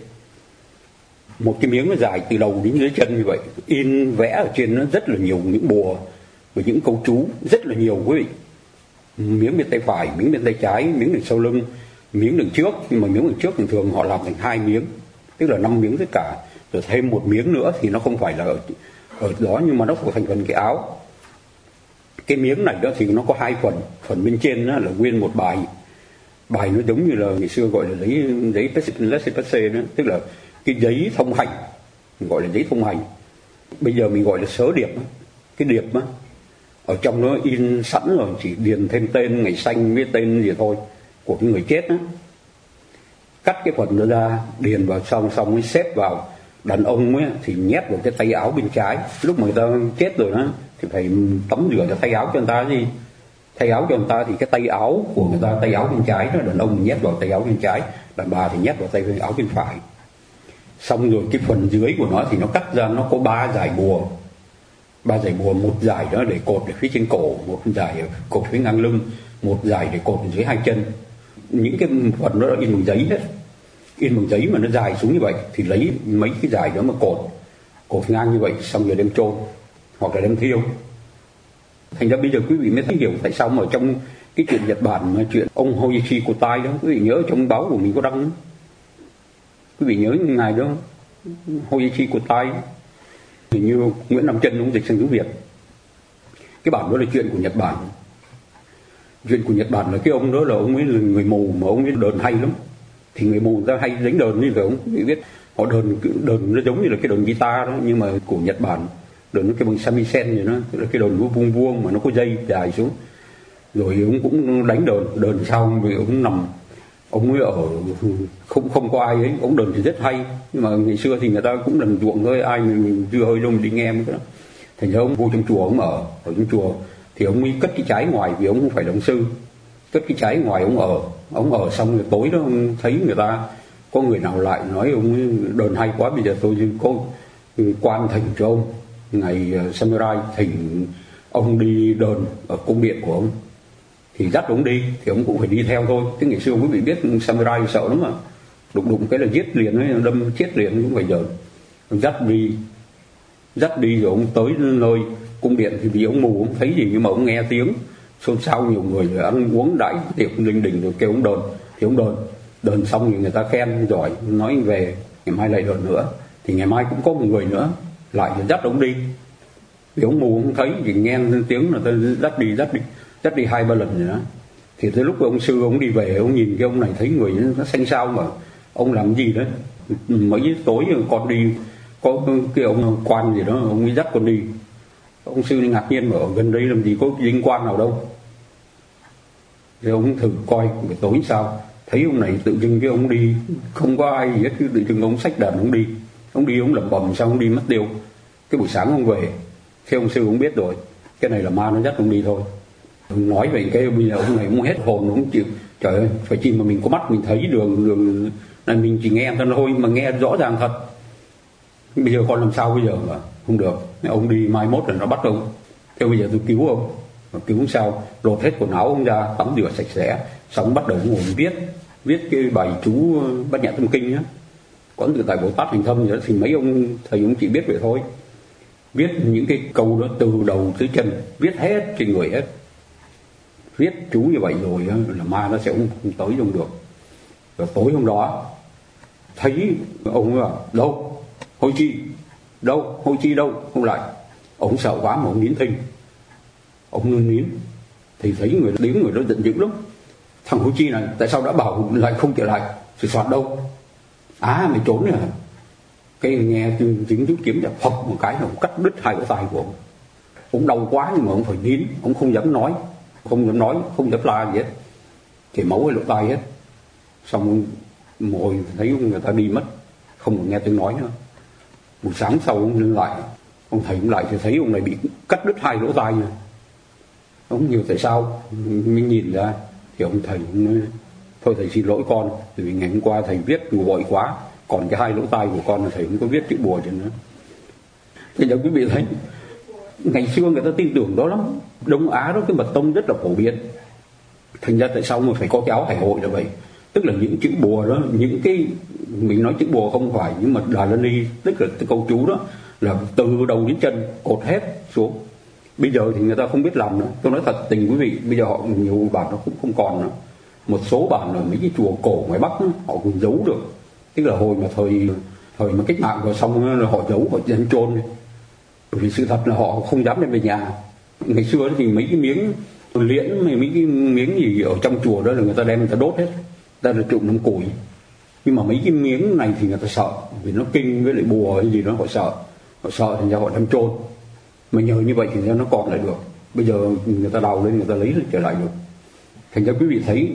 Một cái miếng nó dài từ đầu đến dưới chân như vậy. In vẽ ở trên nó rất là nhiều những bùa và những câu chú rất là nhiều quý vị. Miếng bên tay phải, miếng bên tay trái, miếng đằng sau lưng, miếng đằng trước. Nhưng mà miếng đằng trước thường thường họ làm thành hai miếng, tức là năm miếng tất cả. Rồi thêm một miếng nữa thì nó không phải là ở, ở đó, nhưng mà nó có thành phần cái áo. Cái miếng này đó thì nó có hai phần. Phần bên trên đó là nguyên một bài. Bài nó giống như là ngày xưa gọi là giấy giấy laissez-passer đó, tức là cái giấy thông hành, gọi là giấy thông hành. Bây giờ mình gọi là sớ điệp. Cái điệp á, ở trong nó in sẵn rồi, chỉ điền thêm tên, ngày sanh với tên gì thôi của cái người chết á. Cắt cái phần đó ra, điền vào xong xong mới xếp vào. Đàn ông ấy thì nhét vào cái tay áo bên trái. Lúc mà người ta chết rồi đó thì phải tắm rửa cái tay áo cho người ta gì. Tay áo cho người ta thì cái tay áo của người ta, tay áo bên trái đó, đàn ông nhét vào tay áo bên trái, đàn bà thì nhét vào tay áo bên phải. Xong rồi cái phần dưới của nó thì nó cắt ra, nó có ba dải bùa. Ba dải bùa, một dải đó để cột ở phía trên cổ, một dải cột phía ngang lưng, một dải để cột dưới hai chân. Những cái phần đó là in bằng giấy hết, in bằng giấy mà nó dài xuống như vậy thì lấy mấy cái dải đó mà cột cột ngang như vậy, xong rồi đem chôn hoặc là đem thiêu. Thành ra bây giờ quý vị mới thấy hiểu tại sao mà trong cái chuyện Nhật Bản mà chuyện ông Hoichi Kotai đó, quý vị nhớ trong báo của mình có đăng, quý vị nhớ ngài đó Hoichi Kotai, hình như Nguyễn Nam Chân ông dịch sang tiếng Việt. Cái bản đó là chuyện của Nhật Bản. Chuyện của Nhật Bản là cái ông đó là ông ấy là người mù mà ông ấy đờn hay lắm. Thì người mù người ta hay đánh đờn như vậy, ông quý vị biết họ đờn đờn nó giống như là cái đờn guitar đó, nhưng mà của Nhật Bản đờn nó cái bằng samisen vậy đó, tức là cái đờn vuông vuông mà nó có dây dài xuống. Rồi ông cũng đánh đờn, đờn xong rồi ông nằm, ông ấy ở không không có ai ấy, ông đờn thì rất hay, nhưng mà ngày xưa thì người ta cũng làm ruộng thôi, ai mình dưa hơi đâu mình đi nghe mấy cái đó. Thành ra ông vô trong chùa, ông ở ở trong chùa thì ông ấy cất cái trái ngoài, vì ông không phải là ông sư, cất cái trái ngoài ông ở, ông ở xong rồi tối đó ông thấy người ta có người nào lại nói ông ấy đờn hay quá, bây giờ tôi có quan thỉnh cho ông ngày samurai, thỉnh ông đi đờn ở cung điện của ông. Thì dắt ông đi thì ông cũng phải đi theo thôi. Thế ngày xưa quý vị biết samurai sợ lắm mà, đụng đụng cái là giết liền ấy, đâm chết liền, cũng phải đờn. Ông dắt đi dắt đi rồi ông tới nơi cung điện thì vì ông mù ông thấy gì, nhưng mà ông nghe tiếng xôn xao nhiều người rồi ăn uống đãi tiệc linh đình rồi kêu ông đờn thì ông đờn đờn xong thì người ta khen giỏi, nói về ngày mai lại đờn nữa, thì ngày mai cũng có một người nữa lại dắt ông đi, vì ông mù không thấy, chỉ nghe tiếng là ta dắt đi dắt đi dắt đi hai ba lần rồi đó. Thì tới lúc ông sư ông đi về, ông nhìn cái ông này thấy người nó xanh xao mà ông làm gì đấy, mấy tối con đi có cái ông quan gì đó, ông ấy dắt con đi. Ông sư ngạc nhiên bảo gần đây làm gì có linh quan nào đâu. Thì ông thử coi buổi tối sao, thấy ông này tự dưng cái ông đi không có ai gì hết, cứ tự dưng ông xách đàn ông đi, ông đi ông lẩm bẩm sao ông đi mất tiêu. Cái buổi sáng ông về, khi ông sư cũng biết rồi cái này là ma nó dắt ông đi thôi. Ông nói về cái bây giờ ông này ông hết hồn, ông chịu. Trời ơi, phải chi mà mình có mắt mình thấy đường đường này, mình chỉ nghe thôi thôi mà nghe rõ ràng thật. Bây giờ con làm sao bây giờ mà không được, ông đi mai mốt là nó bắt ông. Thế bây giờ tôi cứu ông, mà cứu sao lột hết quần áo ông ra, tắm rửa sạch sẽ, xong bắt đầu ngồi viết viết cái bài chú Bát Nhã Tâm Kinh nhá, Quán Tự Tại Bồ Tát Hành Thâm. Thì mấy ông thầy ông chỉ biết vậy thôi, viết những cái câu đó từ đầu tới chân, viết hết trên người hết. Viết chú như vậy rồi là ma nó sẽ không, không tới ông được. Rồi tối hôm đó thấy ông là đâu Hôi Chi đâu, Hôi Chi đâu không lại. Ông sợ quá mà ông nín thinh, ông ngưng nín. Thì thấy người tiếng người đó giận dữ lắm. Thằng Hôi Chi này tại sao đã bảo lại không trở lại, thì soạt đâu, á mày trốn rồi. Cái nghe tiếng chú kiếm là phập một cái, ông cắt đứt hai cái tay của ông. Ông đau quá nhưng mà ông phải nín, ông không dám nói, không dám nói, không dám la gì hết, chảy máu cái lỗ tai hết. Xong ngồi thấy người ta đi mất, không còn nghe tiếng nói nữa. Buổi sáng sau ông lên lại, ông thầy ông lại thì thấy ông này bị cắt đứt hai lỗ tai rồi. Ông không hiểu tại sao, mình nhìn ra thì ông thầy ông nói, thôi thầy xin lỗi con, vì ngày hôm qua thầy viết vội quá, còn cái hai lỗ tai của con là thầy không có viết chữ bùa cho nữa. Thì giờ quý vị thấy ngày xưa người ta tin tưởng đó lắm, Đông Á đó cái mật tông rất là phổ biến. Thành ra tại sao mà phải có cái áo hải hội là vậy, tức là những chữ bùa đó, những cái mình nói chữ bùa không phải, nhưng mà Đà La Ni tức là cái câu chú đó là từ đầu đến chân cột hết xuống. Bây giờ thì người ta không biết làm nữa, tôi nói thật tình quý vị, bây giờ họ nhiều bản nó cũng không còn nữa. Một số bản ở mấy cái chùa cổ ngoài Bắc đó, họ cũng giấu được, tức là hồi mà thời thời mà cách mạng rồi xong là họ giấu, họ đem chôn. Bởi vì sự thật là họ không dám đem về nhà. Ngày xưa thì mấy cái miếng liễn, mấy cái miếng gì ở trong chùa đó là người ta đem người ta đốt hết, ta là trụng năm củi. Nhưng mà mấy cái miếng này thì người ta sợ, vì nó kinh với lại bùa hay gì đó, họ sợ, họ sợ thành ra họ đem chôn. Mà nhờ như vậy thì nó còn lại được. Bây giờ người ta đào lên, người ta lấy trở lại được. Thành ra quý vị thấy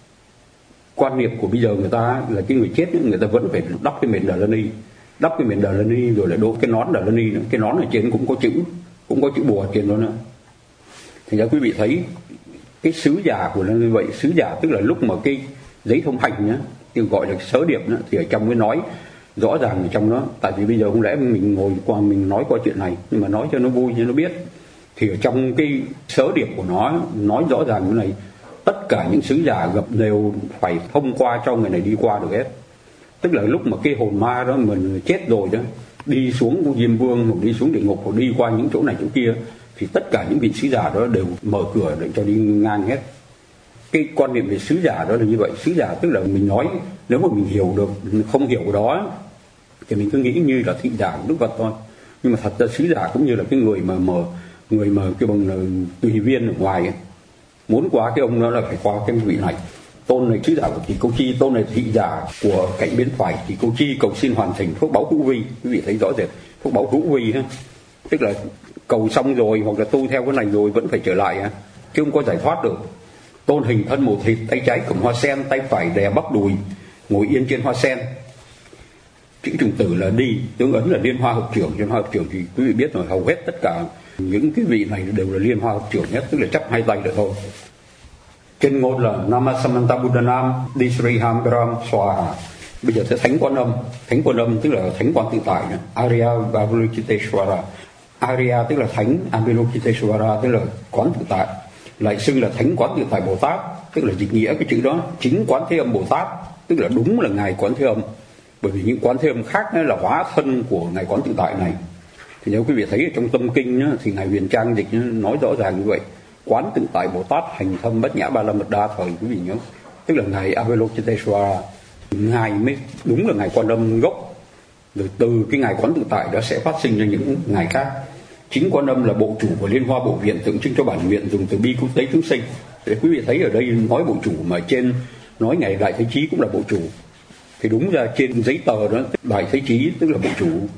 quan niệm của bây giờ người ta là cái người chết, người ta vẫn phải đắp cái mền Đà La Ni, đắp cái mền Đà La Ni rồi lại đốt cái nón Đà La Ni nữa. Cái nón ở trên cũng có chữ, cũng có chữ bùa trên đó nữa. Thành ra quý vị thấy cái sứ giả của nó như vậy. Sứ giả tức là lúc mà cái giấy thông hành nhá, thì gọi là sớ điệp nữa, thì ở trong cái nói rõ ràng ở trong đó. Tại vì bây giờ không lẽ mình ngồi qua mình nói qua chuyện này, nhưng mà nói cho nó vui cho nó biết. Thì ở trong cái sớ điệp của nó nói rõ ràng như này, tất cả những sứ giả gặp đều phải thông qua cho người này đi qua được hết. Tức là lúc mà cái hồn ma đó mình chết rồi đó, đi xuống của Diêm Vương hoặc đi xuống địa ngục hoặc đi qua những chỗ này chỗ kia, thì tất cả những vị sứ giả đó đều mở cửa để cho đi ngang hết. Cái quan niệm về sứ giả đó là như vậy. Sứ giả tức là mình nói, nếu mà mình hiểu được, không hiểu đó thì mình cứ nghĩ như là thị giả của Đức Phật thôi. Nhưng mà thật ra sứ giả cũng như là cái người mà mở, người mà cái bằng là tùy viên ở ngoài ấy. Muốn qua cái ông đó là phải qua cái vị này. Tôn này sứ giả của Tỳ Câu Chi, tôn này thị giả của cạnh bên phải Tỳ Câu Chi, cầu xin hoàn thành phước báo hữu vi. Quý vị thấy rõ rệt phước báo hữu vi ha, tức là cầu xong rồi hoặc là tu theo cái này rồi vẫn phải trở lại ha, chứ không có giải thoát được. Tôn hình thân một thịt, tay trái cầm hoa sen, tay phải đè bắp đùi, ngồi yên trên hoa sen. Chữ trùng tử là đi, tướng ấn là Liên Hoa Hợp Trưởng. Liên Hoa Hợp Trưởng thì quý vị biết rồi, hầu hết tất cả những cái vị này đều là Liên Hoa Hợp Trưởng nhất, tức là chắp hai tay được thôi. Trên ngôn là Namasamanta Buddhanam Disriham Gram Swaha. Bây giờ sẽ Thánh Quan Âm. Thánh Quan Âm tức là Thánh Quan Tự Tại, Arya Avalokiteshvara. Arya tức là Thánh, Avalokiteshvara tức là Quán Tự Tại, lại xưng là Thánh Quán Tự Tại Bồ Tát, tức là dịch nghĩa cái chữ đó, chính Quán Thế Âm Bồ Tát, tức là đúng là ngài Quán Thế Âm. Bởi vì những Quán Thế Âm khác là hóa thân của ngài Quán Tự Tại này. Thì nếu quý vị thấy ở trong tâm kinh nhá, thì ngài Huyền Trang dịch nói rõ ràng như vậy. Quán Tự Tại Bồ Tát hành thâm bát nhã ba la mật đa thời, quý vị nhớ, tức là ngài Avalokiteshvara, ngài mới đúng là ngài Quan Âm gốc. Rồi từ cái ngài Quán Tự Tại đó sẽ phát sinh ra những ngài khác. Chính Quan Âm là bộ chủ của Liên Hoa Bộ Viện, tượng trưng cho bản nguyện dùng từ bi cứu tế chúng sinh. Để quý vị thấy ở đây nói bộ chủ mà trên nói ngài Đại Thế Chí cũng là bộ chủ. Thì đúng ra trên giấy tờ đó Đại Thế Chí tức là bộ chủ,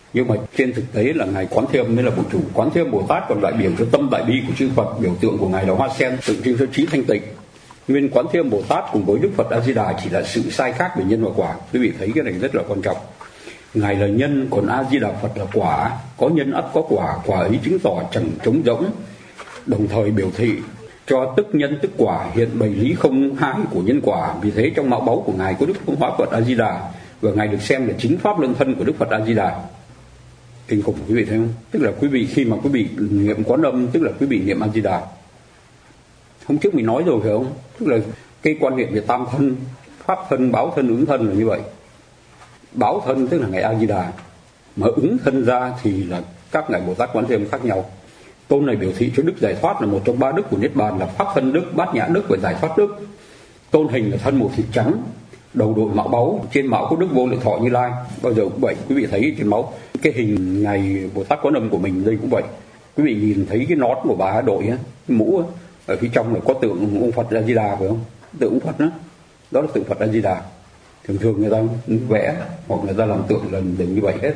Nhưng mà trên thực tế là ngài Quán Thế Âm mới là Vũ Chủ. Quán Thế Âm Bồ Tát còn đại biểu cho tâm đại bi của chư Phật, biểu tượng của ngài là hoa sen, tượng trưng cho trí thanh tịnh. Nguyên Quán Thế Âm Bồ Tát cùng với Đức Phật A Di Đà chỉ là sự sai khác về nhân và quả. Quý vị thấy cái này rất là quan trọng. Ngài là nhân, còn A Di Đà Phật là quả. Có nhân ắt có quả, quả ấy chứng tỏ chẳng trống rỗng, đồng thời biểu thị cho tức nhân tức quả, hiện bày lý không hai của nhân quả. Vì thế trong mạo báu của ngài có Đức Phương Hóa Phật A Di Đà, và ngài được xem là chính pháp luân thân của Đức Phật A Di Đà. Kinh khủng, quý vị thấy không? Tức là quý vị khi mà quý vị niệm Quán Âm, tức là quý vị niệm A Di Đà. Hôm trước mình nói rồi phải không? Tức là cái quan niệm về tam thân, pháp thân, báo thân, ứng thân là như vậy. Báo thân tức là ngài A Di Đà, mà ứng thân ra thì là các ngài Bồ Tát Quán Thế Âm khác nhau. Tôn này biểu thị cho đức giải thoát là một trong ba đức của Niết Bàn là pháp thân đức, bát nhã đức và giải thoát đức. Tôn hình là thân một thịt trắng, đầu đội mạo báu, trên mạo có Đức Vô Lượng Thọ Như Lai. Bao giờ cũng vậy, quý vị thấy trên máu cái hình ngài Bồ Tát Quán Âm của mình đây cũng vậy. Quý vị nhìn thấy cái nón của bà đội á, cái mũ á, ở phía trong là có tượng ông Phật A Di Đà phải không? Tượng ông Phật đó, đó là tượng Phật A Di Đà. Thường thường người ta vẽ hoặc người ta làm tượng là đừng như vậy hết.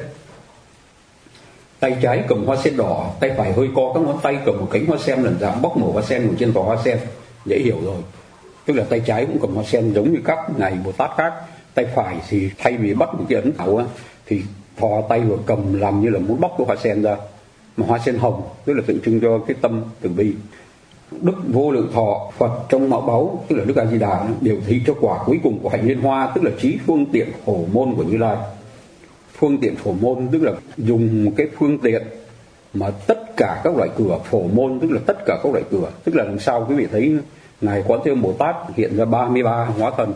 Tay trái cầm hoa sen đỏ, tay phải hơi co các ngón tay cầm một cánh hoa sen lần dạng bóc màu hoa sen ngồi trên tòa hoa sen, dễ hiểu rồi. Tức là tay trái cũng cầm hoa sen giống như các ngài Bồ Tát khác. Tay phải thì thay vì bắt một cái ấn thảo á, thì thò tay vào cầm làm như là muốn bóc cái hoa sen ra, mà hoa sen hồng tức là tượng trưng cho cái tâm từ bi. Đức Vô Lượng Thọ Phật trong mạo báu tức là Đức A Di Đà biểu thị cho quả cuối cùng của hạnh liên hoa, tức là trí phương tiện phổ môn của Như Lai. Phương tiện phổ môn tức là dùng một cái phương tiện mà tất cả các loại cửa, phổ môn tức là tất cả các loại cửa, tức là làm sao quý vị thấy ngài Quán Thế Âm Bồ Tát hiện ra ba mươi ba hóa thân,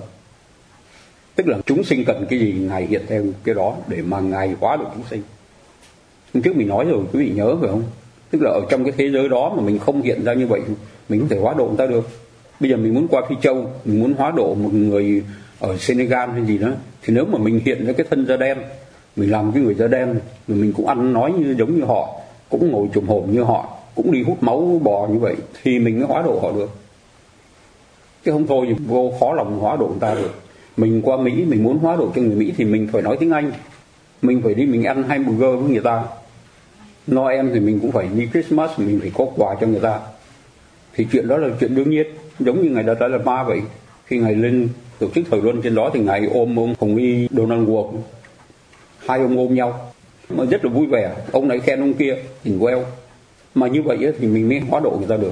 tức là chúng sinh cần cái gì ngài hiện theo cái đó để mà ngài hóa được chúng sinh. Hôm trước mình nói rồi, quý vị nhớ phải không? Tức là ở trong cái thế giới đó mà mình không hiện ra như vậy, mình không thể hóa độ người ta được. Bây giờ mình muốn qua Phi Châu, mình muốn hóa độ một người ở Senegal hay gì đó, thì nếu mà mình hiện ra cái thân da đen, mình làm cái người da đen, rồi mình cũng ăn nói như giống như họ, cũng ngồi trùm hồn như họ, cũng đi hút máu bò như vậy, thì mình mới hóa độ họ được. Chứ không thôi thì vô khó lòng hóa độ người ta được. Mình qua Mỹ, mình muốn hóa độ cho người Mỹ thì mình phải nói tiếng Anh, mình phải đi mình ăn hamburger với người ta. Noel thì mình cũng phải đi Christmas, mình phải có quà cho người ta. Thì chuyện đó là chuyện đương nhiên, giống như ngài Đạt Lai Lạt Ma vậy. Khi ngài lên tổ chức thời luân trên đó thì ngài ôm ông Hồng Y Donald Walk, hai ông ôm nhau mà rất là vui vẻ, ông này khen ông kia, nhìn queo. Mà như vậy thì mình mới hóa độ người ta được.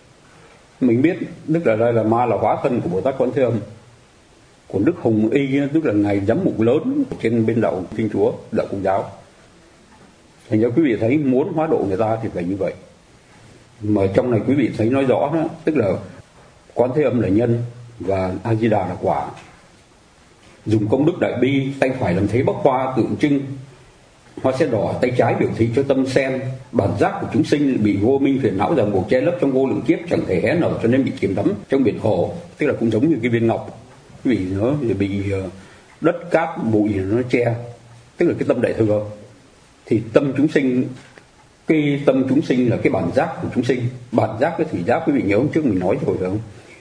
Mình biết Đức Đạt Lai Lạt Ma là hóa thân của Bồ Tát Quán Thế Âm, còn Đức Hồng Y tức là ngài giám mục lớn trên bên đạo Thiên Chúa, đạo Công giáo. Thành ra quý vị thấy muốn hóa độ người ta thì phải như vậy. Mà trong này quý vị thấy nói rõ đó, tức là Quán Thế Âm là nhân và A Di Đà là quả. Dùng công đức đại bi, tay phải làm thế bắc hoa tượng trưng hoa sen đỏ, tay trái biểu thị cho tâm sen, bản giác của chúng sinh bị vô minh phiền não ràng buộc che lấp trong vô lượng kiếp, chẳng thể hé nở cho nên bị chìm đắm trong biển khổ. Tức là cũng giống như cái viên ngọc, vì nó bị đất cát bụi nó che, tức là cái tâm đại thừa. Thì tâm chúng sinh, cái tâm chúng sinh là cái bản giác của chúng sinh. Bản giác với thủy giác quý vị nhớ hôm trước mình nói rồi phải không?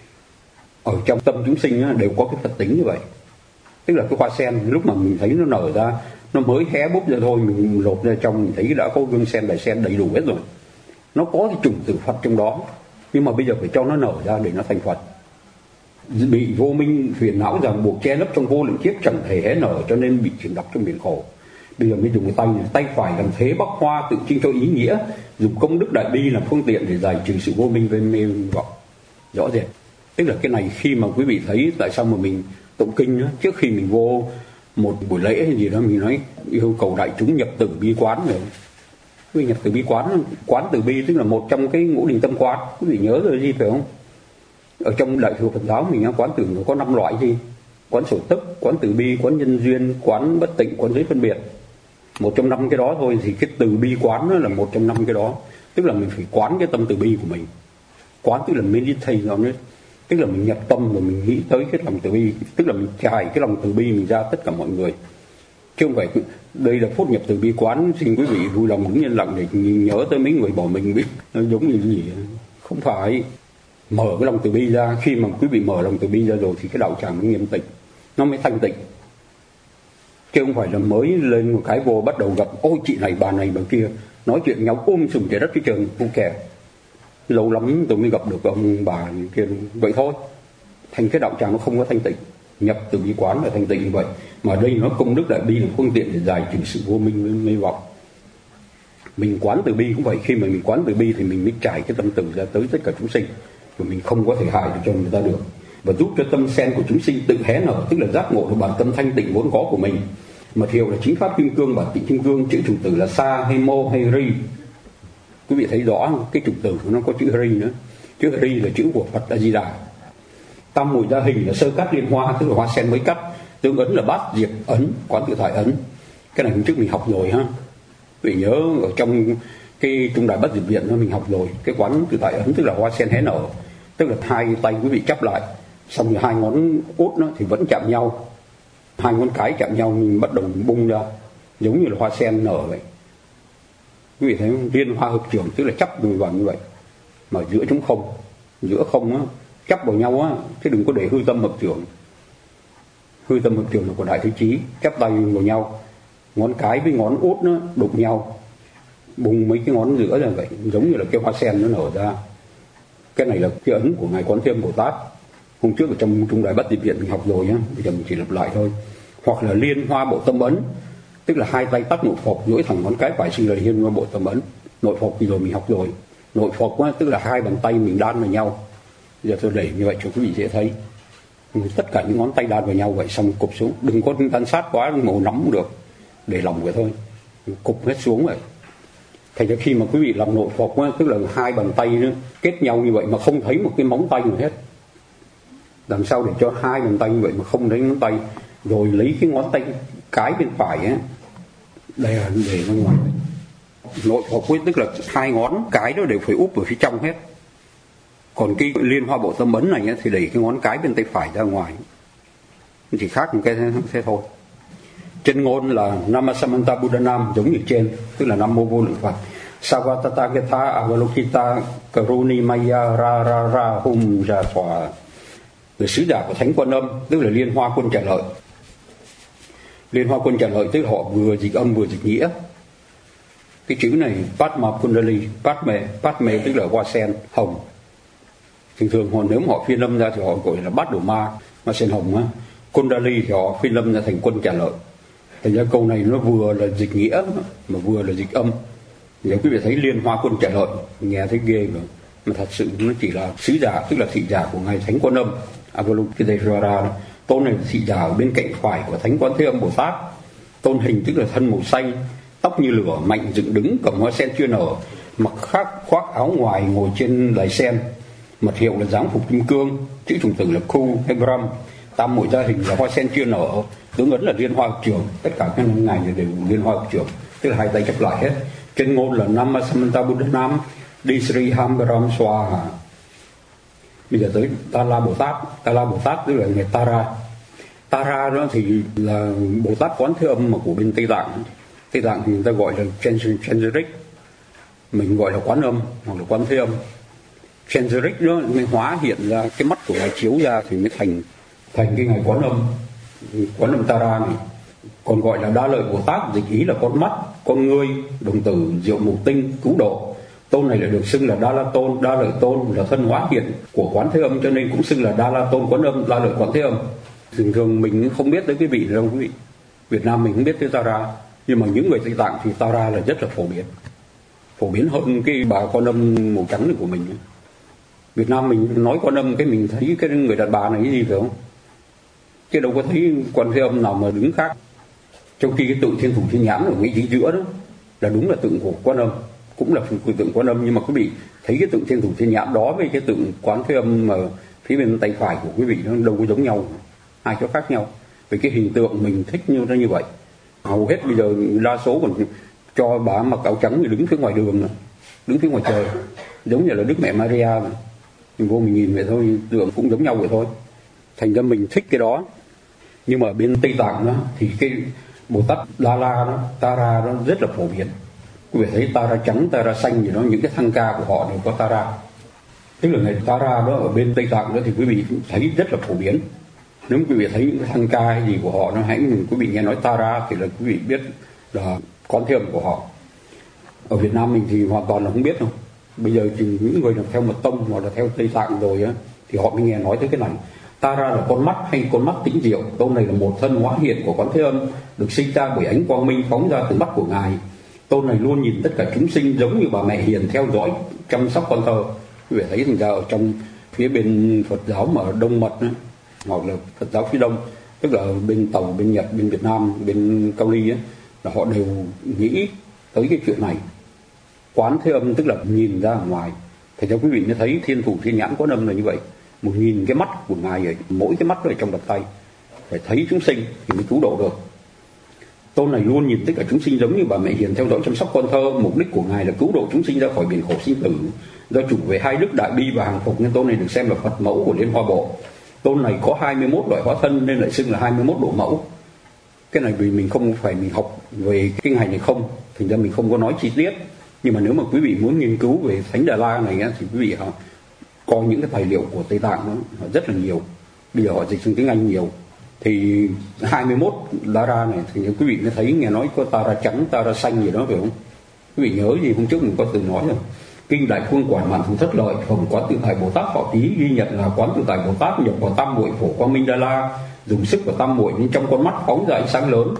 Ở trong tâm chúng sinh đều có cái特tính như vậy. Tức là cái hoa sen lúc mà mình thấy nó nở ra, nó mới hé búp ra thôi, mình lột ra trong mình thấy đã có gương sen đại sen đầy đủ hết rồi. Nó có cái chủng tử Phật trong đó, nhưng mà bây giờ phải cho nó nở ra để nó thành Phật. Bị vô minh phiền não ràng buộc che lấp trong vô lượng kiếp, chẳng thể hé nở cho nên bị chìm đắm trong biển khổ. Bây giờ mới dùng cái tay này, tay phải làm thế bắc hoa tượng trưng cho ý nghĩa, dùng công đức đại bi làm phương tiện để giải trừ sự vô minh với mê vọng. Rõ rệt. Tức là cái này khi mà quý vị thấy tại sao mà mình tụng kinh đó, trước khi mình vô một buổi lễ hay gì đó mình nói yêu cầu đại chúng nhập từ bi quán rồi. Quý vị nhập từ bi quán, quán từ bi tức là một trong cái ngũ đình tâm quán, quý vị nhớ rồi gì phải không? Ở trong Đại thừa Phật giáo mình quán từ nó có năm loại gì? Quán sở tức, quán từ bi, quán nhân duyên, quán bất tịnh, quán giới phân biệt. Một trong năm cái đó thôi, thì cái từ bi quán đó là một trong năm cái đó. Tức là mình phải quán cái tâm từ bi của mình. Quán tức là meditate nó đấy. Tức là mình nhập tâm rồi mình nghĩ tới cái lòng từ bi, tức là mình trải cái lòng từ bi mình ra tất cả mọi người. Chứ không phải đây là phút nhập từ bi quán, xin quý vị vui lòng đứng yên lặng để nhớ tới mấy người bỏ mình biết nó giống như gì. Không phải. Mở cái lòng từ bi ra, khi mà quý vị mở lòng từ bi ra rồi thì cái đạo tràng mới nghiêm tịnh, nó mới thanh tịnh. chứ không phải là mới lên một cái vô bắt đầu gặp ôi chị này bà này bà kia nói chuyện nhau um sùm trời đất cái trường không kể. Lâu lắm tôi mới gặp được ông bà kia vậy thôi. Thành cái đạo tràng nó không có thanh tịnh, nhập từ bi quán là thanh tịnh như vậy, mà đây nó công đức đại bi là phương tiện để giải trừ sự vô minh với mê vọng. Mình quán từ bi cũng vậy, khi mà mình quán từ bi thì mình mới trải cái tâm từ ra tới tất cả chúng sinh, rồi mình không có thể hại được cho người ta được, và giúp cho tâm sen của chúng sinh tự hé nở, tức là giác ngộ được bản tâm thanh tịnh vốn có của mình. Mật hiệu là chính pháp kim cương, bản tịnh kim cương, chữ chủ tử là sa hay mô hay ri. Quý vị thấy rõ cái chủ tử nó có chữ ri nữa, chữ ri là chữ của Phật A Di Đà. Tam muội gia hình là sơ cát liên hoa, tức là hoa sen mới cắt. Tương ấn là bát diệt ấn, quán tự tại ấn. Cái này hôm trước mình học rồi ha. Quý vị nhớ ở trong cái trung đại bát diệt viện đó mình học rồi, cái quán tự tại ấn tức là hoa sen hé nở, tức là hai tay quý vị chắp lại, xong rồi hai ngón út nó thì vẫn chạm nhau, hai ngón cái chạm nhau mình bắt đầu bung ra, giống như là hoa sen nở vậy. Quý vị thấy liên hoa hợp trưởng tức là chắp đùi vào như vậy, mà giữa trống không, giữa không á, chắp vào nhau á, chứ đừng có để hư tâm hợp trưởng. Hư tâm hợp trưởng là của Đại Thế Chí, chắp tay vào nhau, ngón cái với ngón út nó đụng nhau, bung mấy cái ngón giữa là vậy, giống như là cái hoa sen nó nở ra. Cái này là cái ấn của ngài Quán Thế Âm Bồ Tát. Hôm trước ở trong trung đại bát diệp viện mình học rồi nhá, bây giờ mình chỉ lặp lại thôi. Hoặc là liên hoa bộ tâm ấn, tức là hai tay tắt nội phộc, duỗi thẳng ngón cái phải sinh là liên hoa bộ tâm ấn. Nội phộc thì rồi mình học rồi. Nội phộc á, tức là hai bàn tay mình đan vào nhau. Giờ tôi đẩy như vậy cho quý vị dễ thấy. Tất cả những ngón tay đan vào nhau vậy, xong cụp xuống, đừng có đan sát quá, màu nóng cũng được, để lòng vậy thôi, cụp hết xuống vậy. Thành ra khi mà quý vị làm nội phộc á, tức là hai bàn tay nữa kết nhau như vậy mà không thấy một cái móng tay nào hết. Làm sao để cho hai bàn tay như vậy mà không thấy ngón tay, rồi lấy cái ngón tay cái bên phải á, đây là để ra ngoài. Nội phộc ấy, tức là hai ngón cái đó đều phải úp ở phía trong hết. Còn cái liên hoa bộ tâm ấn này á, thì đẩy cái ngón cái bên tay phải ra ngoài, chỉ khác một cái thế thôi. Chân ngôn là Namasamanta Buddhanam giống như trên, tức là Nam Mô Vô Lượng Phật. Savatatagata Avalokita Karuni Maya Ra Ra Ra Hum Ra Thỏa. Người sứ giả của Thánh Quan Âm, tức là Liên Hoa Quân Trả Lợi. Liên Hoa Quân Trả Lợi tức là họ vừa dịch âm vừa dịch nghĩa. Cái chữ này Padma Kundali, Padme, Padme tức là hoa sen hồng. Thường thường họ nếu mà họ phiên âm ra thì họ gọi là bát đồ ma, hoa sen hồng á. Kundali thì họ phiên âm ra thành Quân Trả Lợi. Thành ra câu này nó vừa là dịch nghĩa mà vừa là dịch âm. Nếu quý vị thấy Liên Hoa Quân Trả Lợi, nghe thấy ghê rồi, mà thật sự nó chỉ là sứ giả, tức là thị giả của ngài Thánh Quan Âm Avalokiteshvara. Tôn này thị giả ở bên cạnh phải của Thánh Quán Thế Âm Bồ Tát. Tôn hình tức là thân màu xanh, tóc như lửa, mạnh dựng đứng, cầm hoa sen chưa nở, mặc khác khoác áo ngoài, ngồi trên đài sen. Mật hiệu là dáng phục kim cương, chữ chủng tử là Khu hay Brahm. Tam muội gia hình là hoa sen chưa nở, tướng ấn là liên hoa hợp trưởng. Tất cả các ngài đều liên hoa hợp trưởng, tức là hai tay chắp lại hết. Chân ngôn là Namasamanta Buddhanam Disri Hambaram Swaha. Bây giờ tới Tala Bồ Tát. Tala Bồ Tát tức là người Tara. Tara đó thì là Bồ Tát Quán Thế Âm mà của bên Tây Tạng. Tây Tạng thì người ta gọi là Chenjeric, mình gọi là Quán Âm hoặc là Quán Thế Âm. Chenjeric đó mới hóa hiện ra cái mắt của ngài chiếu ra thì mới thành thành cái ngài Quán Âm, Quán Âm Tara này. Còn gọi là Đa Lợi Bồ Tát, dịch ý là con mắt, con ngươi, đồng tử, diệu mục tinh, cứu độ. Tôn này lại được xưng là Đa La Tôn, Đa Lợi Tôn là thân hóa hiện của Quán Thế Âm, cho nên cũng xưng là Đa La Tôn Quán Âm, Đa Lợi Quán Thế Âm. Thường thường mình không biết tới cái vị đâu quý vị. Việt Nam mình không biết tới Tara, nhưng mà những người Tây Tạng thì Tara là rất là phổ biến, phổ biến hơn cái bà Quan Âm màu trắng này của mình. Việt Nam mình nói Quan Âm cái mình thấy cái người đàn bà này cái gì phải không? Chứ đâu có thấy Quan Thế Âm nào mà đứng khác. Trong khi cái tượng Thiên Thủ Thiên Nhãn ở ngay chính giữa đó là đúng là tượng của Quan Âm, cũng là tượng Quan Âm, nhưng mà quý vị thấy cái tượng Thiên Thủ Thiên Nhãn đó với cái tượng Quán Thế Âm mà phía bên tay phải của quý vị nó đâu có giống nhau, hai chỗ khác nhau. Vì cái hình tượng mình thích như nó như vậy. Hầu hết bây giờ đa số còn cho bà mặc áo trắng thì đứng phía ngoài đường, đứng phía ngoài trời, giống như là Đức Mẹ Maria mà. Mình vô mình nhìn vậy thôi, tượng cũng giống nhau vậy thôi. Thành ra mình thích cái đó. Nhưng mà ở bên Tây Tạng đó thì cái Bồ Tát Đa La đó, Tara đó rất là phổ biến. Quý vị thấy Tara trắng, Tara xanh gì đó, những cái thăng ca của họ đều có Tara. Tức là ngày Tara đó ở bên Tây Tạng đó thì quý vị thấy rất là phổ biến. Nếu quý vị thấy những cái thăng ca hay gì của họ, nó hãy quý vị nghe nói Tara thì là quý vị biết là Quán Thế Âm của họ. Ở Việt Nam mình thì hoàn toàn là không biết đâu. Bây giờ thì những người nào theo mật tông hoặc là theo Tây Tạng rồi á thì họ mới nghe nói tới cái này. Tara là con mắt hay con mắt tĩnh diệu. Tôn này là một thân hóa hiện của Quán Thế Âm, được sinh ra bởi ánh quang minh phóng ra từ mắt của ngài. Tôn này luôn nhìn tất cả chúng sinh giống như bà mẹ hiền theo dõi chăm sóc con thơ. Quý vị thấy thành ra ở trong phía bên Phật giáo mà Đông Mật ấy, hoặc là Phật giáo phía Đông, tức là bên Tàu, bên Nhật, bên Việt Nam, bên Cao Ly ấy, là họ đều nghĩ tới cái chuyện này. Quán Thế Âm tức là nhìn ra ngoài. Thì cho quý vị mới thấy thiên thủ thiên nhãn Quán Âm là như vậy. Một nghìn cái mắt của ngài ấy, mỗi cái mắt ở trong bàn tay, phải thấy chúng sinh thì mới cứu độ được. Tôn này luôn nhìn tất cả chúng sinh giống như bà mẹ hiền theo dõi chăm sóc con thơ. Mục đích của ngài là cứu độ chúng sinh ra khỏi biển khổ sinh tử. Do chủ về hai đức đại bi và hàng phục nên tôn này được xem là Phật mẫu của Liên Hoa Bộ. Tôn này có hai mươi mốt loại hóa thân nên lại xưng là hai mươi mốt độ mẫu. Cái này vì mình không phải mình học về cái ngày này không, thành ra mình không có nói chi tiết. Nhưng mà nếu mà quý vị muốn nghiên cứu về Thánh Đà La này thì quý vị họ coi những cái tài liệu của Tây Tạng nó rất là nhiều. Bây giờ họ dịch sang tiếng Anh nhiều. Thì hai mươi mốt Dara này thì quý vị mới thấy nghe nói có Tara trắng, Tara xanh gì đó phải không? Quý vị nhớ gì hôm trước mình có từng nói rồi. Kinh Đại Phương Quản Mạn Thủ Thất Lợi, Phẩm Quán Tự Tại Bồ Tát Thọ Ký ghi nhận là Quán Tự Tại Bồ Tát nhập vào tam muội phổ quang minh Đa La, dùng sức vào tam muội nên trong con mắt phóng ra ánh sáng lớn.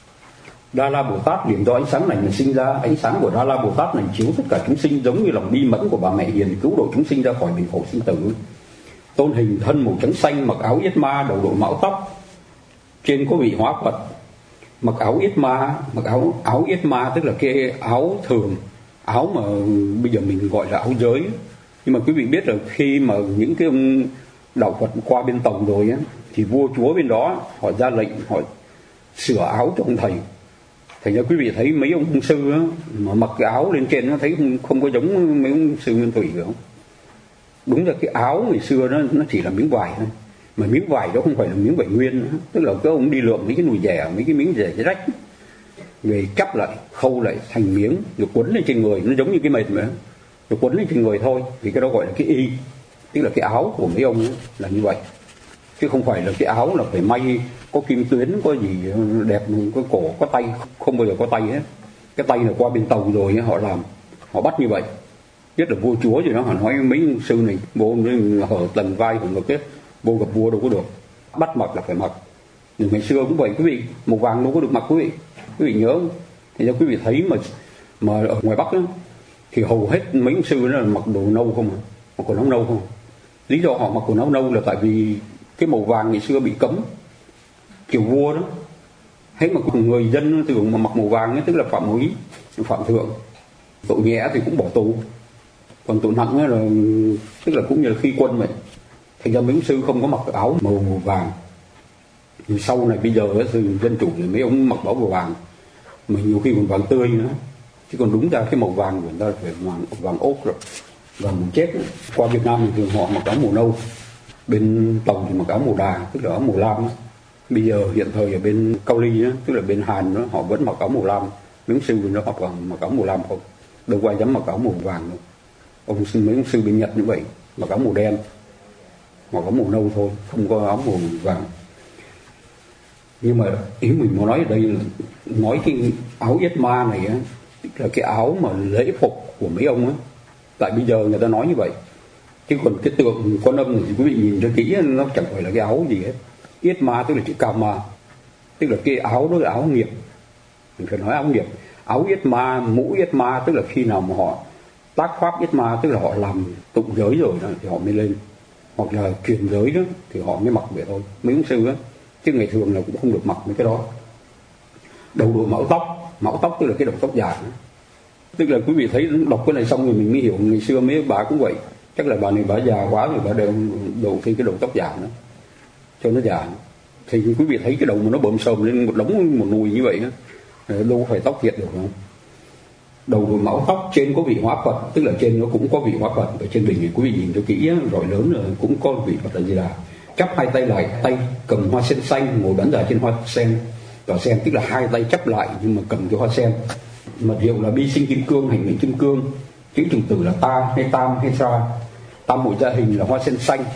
Đa La Bồ Tát liền do ánh sáng này mà sinh ra. Ánh sáng của Đa La Bồ Tát này chiếu tất cả chúng sinh giống như lòng bi mẫn của bà mẹ hiền cứu độ chúng sinh ra khỏi biển khổ sinh tử. Tôn hình thân màu trắng xanh, mặc áo yết ma, đầu đội mão tóc, trên có vị hóa Phật. Mặc áo yết ma, mặc áo áo yết ma tức là cái áo thường, áo mà bây giờ mình gọi là áo giới. Nhưng mà quý vị biết là khi mà những cái ông đạo Phật qua bên Tòng rồi á, thì vua chúa bên đó họ ra lệnh họ sửa áo cho ông thầy. Thành ra quý vị thấy mấy ông sư á, mà mặc cái áo lên trên nó thấy không, không có giống mấy ông sư Nguyên Thủy không? Đúng là cái áo ngày xưa nó nó chỉ là miếng vải thôi, mà miếng vải đó không phải là miếng vải nguyên nữa. Tức là các ông đi lượm mấy cái nùi rẻ, mấy cái miếng rẻ rách về chắp lại, khâu lại thành miếng rồi quấn lên trên người, nó giống như cái mệt mà rồi quấn lên trên người thôi. Thì cái đó gọi là cái y, tức là cái áo của mấy ông ấy là như vậy, chứ không phải là cái áo là phải may có kim tuyến, có gì đẹp, có cổ, có tay, không bao giờ có tay hết. Cái tay là qua bên Tàu rồi họ làm, họ bắt như vậy. Nhất là vua chúa gì đó, họ nói mấy sư này vô hở tầng vai của ngực ấy, vô gặp vua đâu có được, bắt mặc là phải mặc. Nhưng ngày xưa cũng vậy quý vị, màu vàng đâu có được mặc quý vị, quý vị nhớ. Thì cho quý vị thấy mà mà ở ngoài Bắc đó, thì hầu hết mấy sư đó là mặc đồ nâu không, mặc quần áo nâu không. Lý do họ mặc quần áo nâu là tại vì cái màu vàng ngày xưa bị cấm. Kiểu vua đó, hết mà người dân thường mà mặc màu vàng ấy, tức là phạm húy, phạm thượng, tội nhẹ thì cũng bỏ tù, còn tội nặng ấy là tức là cũng như là khi quân vậy. Thành ra mấy ông sư không có mặc áo màu vàng. Thì sau này bây giờ thì dân chủ thì mấy ông mặc áo màu vàng, mà nhiều khi còn vàng tươi nữa, chứ còn đúng ra cái màu vàng của người ta phải vàng vàng ốp rồi, vàng màu chết. Qua Việt Nam thì thường họ mặc áo màu nâu, bên Tàu thì mặc áo màu đà, tức là áo màu lam. Bây giờ hiện thời ở bên Cao Ly đó, tức là bên Hàn đó, họ vẫn mặc áo màu lam. Mấy ông sư bên đó họ còn mặc áo màu lam không, đâu có ai dám mặc áo màu vàng đâu. Ông sư mấy ông sư bên Nhật như vậy, mặc áo màu đen, mặc áo màu nâu thôi, không có áo màu vàng. Nhưng mà ý mình muốn nói ở đây là nói cái áo yết ma này á, là cái áo mà lễ phục của mấy ông á. Tại bây giờ người ta nói như vậy, chứ còn cái tượng Quan Âm thì quý vị nhìn cho kỹ, nó chẳng phải là cái áo gì hết. Yết ma tức là chữ Kama, tức là cái áo đó là áo nghiệp, mình phải nói áo nghiệp. Áo yết ma, mũ yết ma tức là khi nào mà họ tác pháp yết ma, tức là họ làm tụng giới rồi đó, thì họ mới lên, hoặc là truyền giới đó thì họ mới mặc vậy thôi, mấy ông sư á. Chứ ngày thường là cũng không được mặc mấy cái đó. Đầu đội mão tóc, mão tóc tức là cái đầu tóc dài. Tức là quý vị thấy đọc cái này xong rồi mình mới hiểu ngày xưa mấy bà cũng vậy. Chắc là bà này bà già quá rồi bà đều đầu thêm cái đầu tóc dài nữa cho nó già. Thì quý vị thấy cái đầu mà nó bợm sờm lên một đống một nùi như vậy á, đâu phải tóc thiệt được không? Đầu đội mão tóc, trên có vị hóa Phật, tức là trên nó cũng có vị hóa Phật. Ở trên đỉnh thì quý vị nhìn cho kỹ á, rọi lớn là cũng có vị Phật là gì là chắp hai tay lại, tay cầm hoa sen xanh, ngồi bán dài trên hoa sen. Và sen tức là hai tay chắp lại nhưng mà cầm cái hoa sen. Mật hiệu là bi sinh kim cương, hành mệnh kim cương. Chữ trùng tử là ta hay tam hay sa. Tam muội gia hình là hoa sen xanh.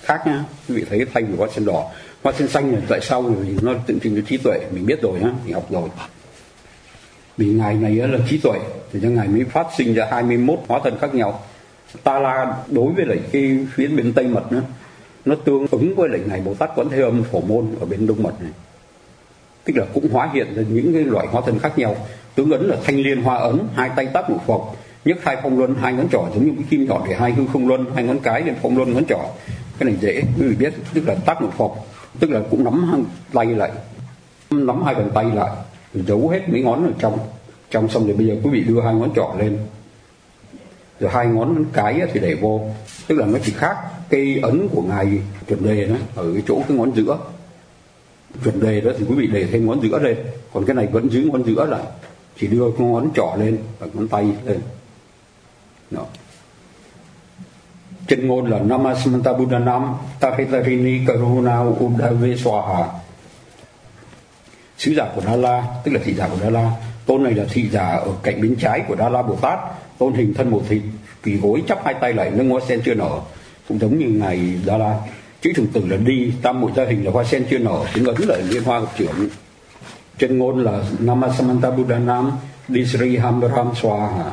khác nhá. Quý vị thấy thay vì hoa sen đỏ, hoa sen xanh là tại sao? Vì nó tượng trưng cho trí tuệ, mình biết rồi nhá, mình học rồi. Vì ngày này là trí tuệ, thì cho ngày mới phát sinh ra hai mươi mốt hóa thân khác nhau. Ta La đối với lại cái phía bên Tây Mật nữa, nó tương ứng với lại ngày Bồ Tát Quán Thế Âm Phổ Môn ở bên Đông Mật này, tức là cũng hóa hiện ra những cái loại hóa thân khác nhau. Tướng ấn là thanh liên hoa ấn, hai tay tác một Phật, nhấc hai phong luân, hai ngón trỏ giống như cái kim nhọn để hai hư không luân, hai ngón cái lên phong luân ngón trỏ. Cái này dễ quý vị biết, tức là tác một Phật, tức là cũng nắm tay lại, nắm hai bàn tay lại, giấu hết mấy ngón ở trong, trong xong rồi bây giờ quý vị đưa hai ngón trỏ lên, rồi hai ngón cái thì để vô, tức là nó chỉ khác cái ấn của ngài chuẩn đề đó ở cái chỗ cái ngón giữa. Chuẩn đề đó thì quý vị để thêm ngón giữa lên, còn cái này vẫn giữ ngón giữa lại, chỉ đưa con ngón trỏ lên và ngón tay lên. Đó. Chân ngôn là Namasamanta Buddhanam Tahitarini Karuna Udave Swaha. Sứ giả của Đa La, tức là thị giả của Đa La. Tôn này là thị giả ở cạnh bên trái của Đa La Bồ Tát. Tôn hình thân một thịt, quỳ gối chắp hai tay lại, nâng hoa sen chưa nở, cũng giống như ngài Đa La. Chữ thường tử là đi, tam muội gia hình là hoa sen chưa nở, tiếng ấn là liên hoa hợp trưởng. Chân ngôn là Namasamanta Buddhanam Disri Hambaram Swaha.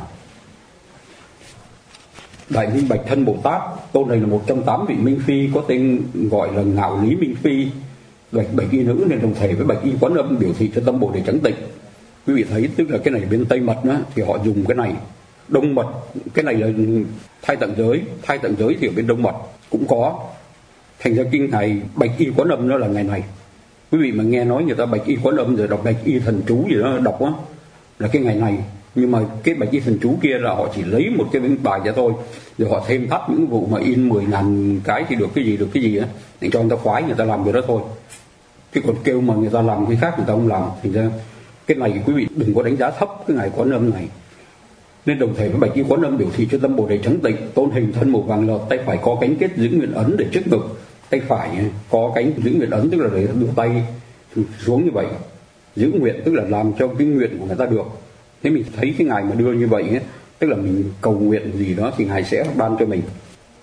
Đại Minh Bạch Thân Bồ Tát, tôn này là một trong tám vị Minh Phi, có tên gọi là Ngạo Lý Minh Phi. Bạch bạch y nữ nên đồng thể với bạch y Quán Âm biểu thị cho tâm Bồ Đề trắng tịnh. Quý vị thấy, tức là cái này bên Tây Mật đó, thì họ dùng cái này. Đông Mật, cái này là thai tận giới, thai tận giới thì ở bên Đông Mật cũng có. Thành ra kinh ngày bạch y Quán Âm nó là ngày này. Quý vị mà nghe nói người ta bạch y Quán Âm rồi đọc bạch y thần chú gì đó đọc á, là cái ngày này. Nhưng mà cái bạch y thần chú kia là họ chỉ lấy một cái bài ra thôi, rồi họ thêm thắt những vụ mà in mười ngàn cái thì được cái gì được cái gì á, để cho người ta khoái, người ta làm cái đó thôi. Chứ còn kêu mà người ta làm cái khác người ta không làm. Thì ra cái này quý vị đừng có đánh giá thấp cái ngày Quán Âm này. Nên đồng thể với bạch y Quán Âm biểu thị cho tâm Bồ Đề trắng tịnh. Tôn hình thân màu vàng lợt, tay phải có cánh kết giữ nguyện ấn để trước ngực, tay phải có cánh giữ nguyện ấn, tức là để đưa tay xuống như vậy, giữ nguyện tức là làm cho cái nguyện của người ta được. Thế mình thấy cái ngài mà đưa như vậy ấy, tức là mình cầu nguyện gì đó thì ngài sẽ ban cho mình.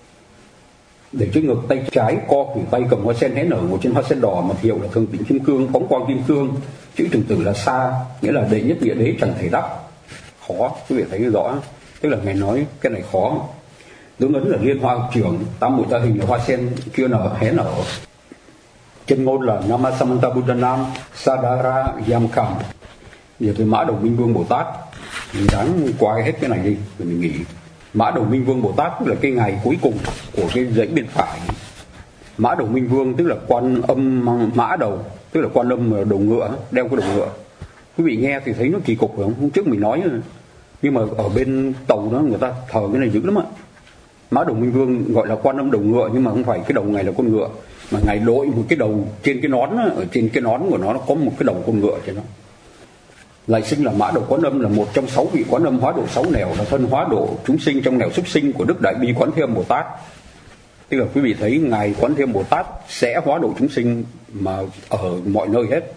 Để trước ngực, tay trái co cử tay cầm hoa sen hé nở ngồi trên hoa sen đỏ, mật hiệu là thường tĩnh kim cương, phóng quang kim cương. Chữ trường tử là sa, nghĩa là đệ nhất địa đế chẳng thể đắc. Khó, quý vị thấy rõ, tức là ngài nói cái này khó. Tướng ấn là liên hoa hợp trưởng, tam muội gia hình là hoa sen chưa nở hé nở. Chân ngôn là Namasamanta Buddhanam Sadara Yamkam. Giờ tôi Mã Đầu Minh Vương Bồ Tát, mình đáng qua hết cái này đi rồi mình nghỉ. Mã Đầu Minh Vương Bồ Tát tức là cái ngày cuối cùng của cái dãy bên phải. Mã Đầu Minh Vương tức là Quan Âm mã đầu, tức là Quan Âm đầu ngựa, đeo cái đầu ngựa. Quý vị nghe thì thấy nó kỳ cục phải không? Hôm trước mình nói, nhưng mà ở bên Tàu đó người ta thờ cái này dữ lắm ạ. Mã Đầu Minh Vương gọi là Quan Âm đầu ngựa, nhưng mà không phải cái đầu ngài là con ngựa, mà ngài đội một cái đầu trên cái nón, ở trên cái nón của nó nó có một cái đầu con ngựa trên nó. Lại sinh là Mã Đầu Quán Âm, là một trong sáu vị Quán Âm hóa độ sáu nẻo, là thân hóa độ chúng sinh trong nẻo súc sinh của Đức Đại Bi Quán Thế Âm Bồ Tát. Tức là quý vị thấy ngài Quán Thế Âm Bồ Tát sẽ hóa độ chúng sinh mà ở mọi nơi hết.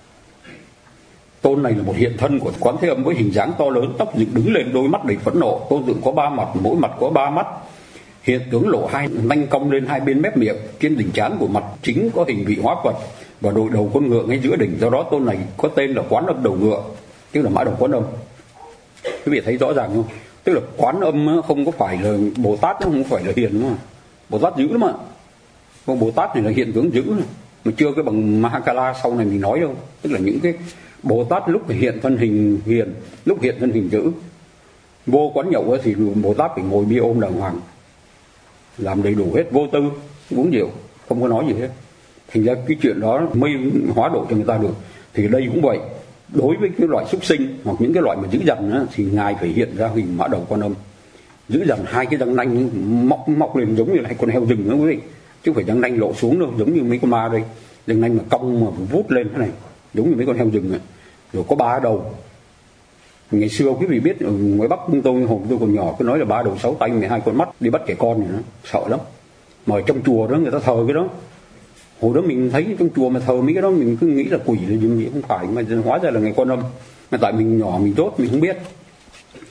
Tôn này là một hiện thân của Quán Thế Âm với hình dáng to lớn, tóc dựng đứng lên, đôi mắt đầy phẫn nộ. Tôn dựng có ba mặt, mỗi mặt có ba mắt. Hiện tướng lộ hai nanh cong lên hai bên mép miệng, trên đỉnh trán của mặt chính có hình vị hóa Phật và đội đầu con ngựa ngay giữa đỉnh. Do đó tôn này có tên là Quán Âm đầu ngựa, tức là Mã Đầu Quán Âm. Quý vị thấy rõ ràng không? Tức là Quán Âm không có phải là Bồ Tát, nó không phải là hiền mà. Bồ Tát dữ lắm ạ. Còn Bồ Tát này là hiện tướng dữ mà chưa cái bằng Mahakala sau này mình nói đâu. Tức là những cái Bồ Tát lúc hiện thân hình hiền, lúc hiện thân hình dữ. Vô quán nhậu thì Bồ Tát phải ngồi bia ôm đàng hoàng, làm đầy đủ hết, vô tư, uống rượu, không có nói gì hết. Thành ra cái chuyện đó mới hóa độ cho người ta được. Thì đây cũng vậy, đối với cái loại súc sinh hoặc những cái loại mà dữ dằn á, thì ngài phải hiện ra hình Mã Đầu Quan Âm, dữ dằn hai cái răng nanh mọc mọc lên giống như là con heo rừng đó quý vị, chứ không phải răng nanh lộ xuống đâu, giống như mấy con ma đây, răng nanh mà cong mà vút lên thế này, giống như mấy con heo rừng ấy. Rồi có ba đầu. Ngày xưa quý vị biết ở ngoài Bắc tôi hồi tôi còn nhỏ cứ nói là ba đầu sáu tay mười hai con mắt, đi bắt trẻ con này nó sợ lắm. Mà ở trong chùa đó người ta thờ cái đó. Hồi đó mình thấy trong chùa mà thờ mấy cái đó mình cứ nghĩ là quỷ là gì, không phải, mà hóa ra là ngày Quan Âm. Mà tại mình nhỏ mình tốt mình không biết.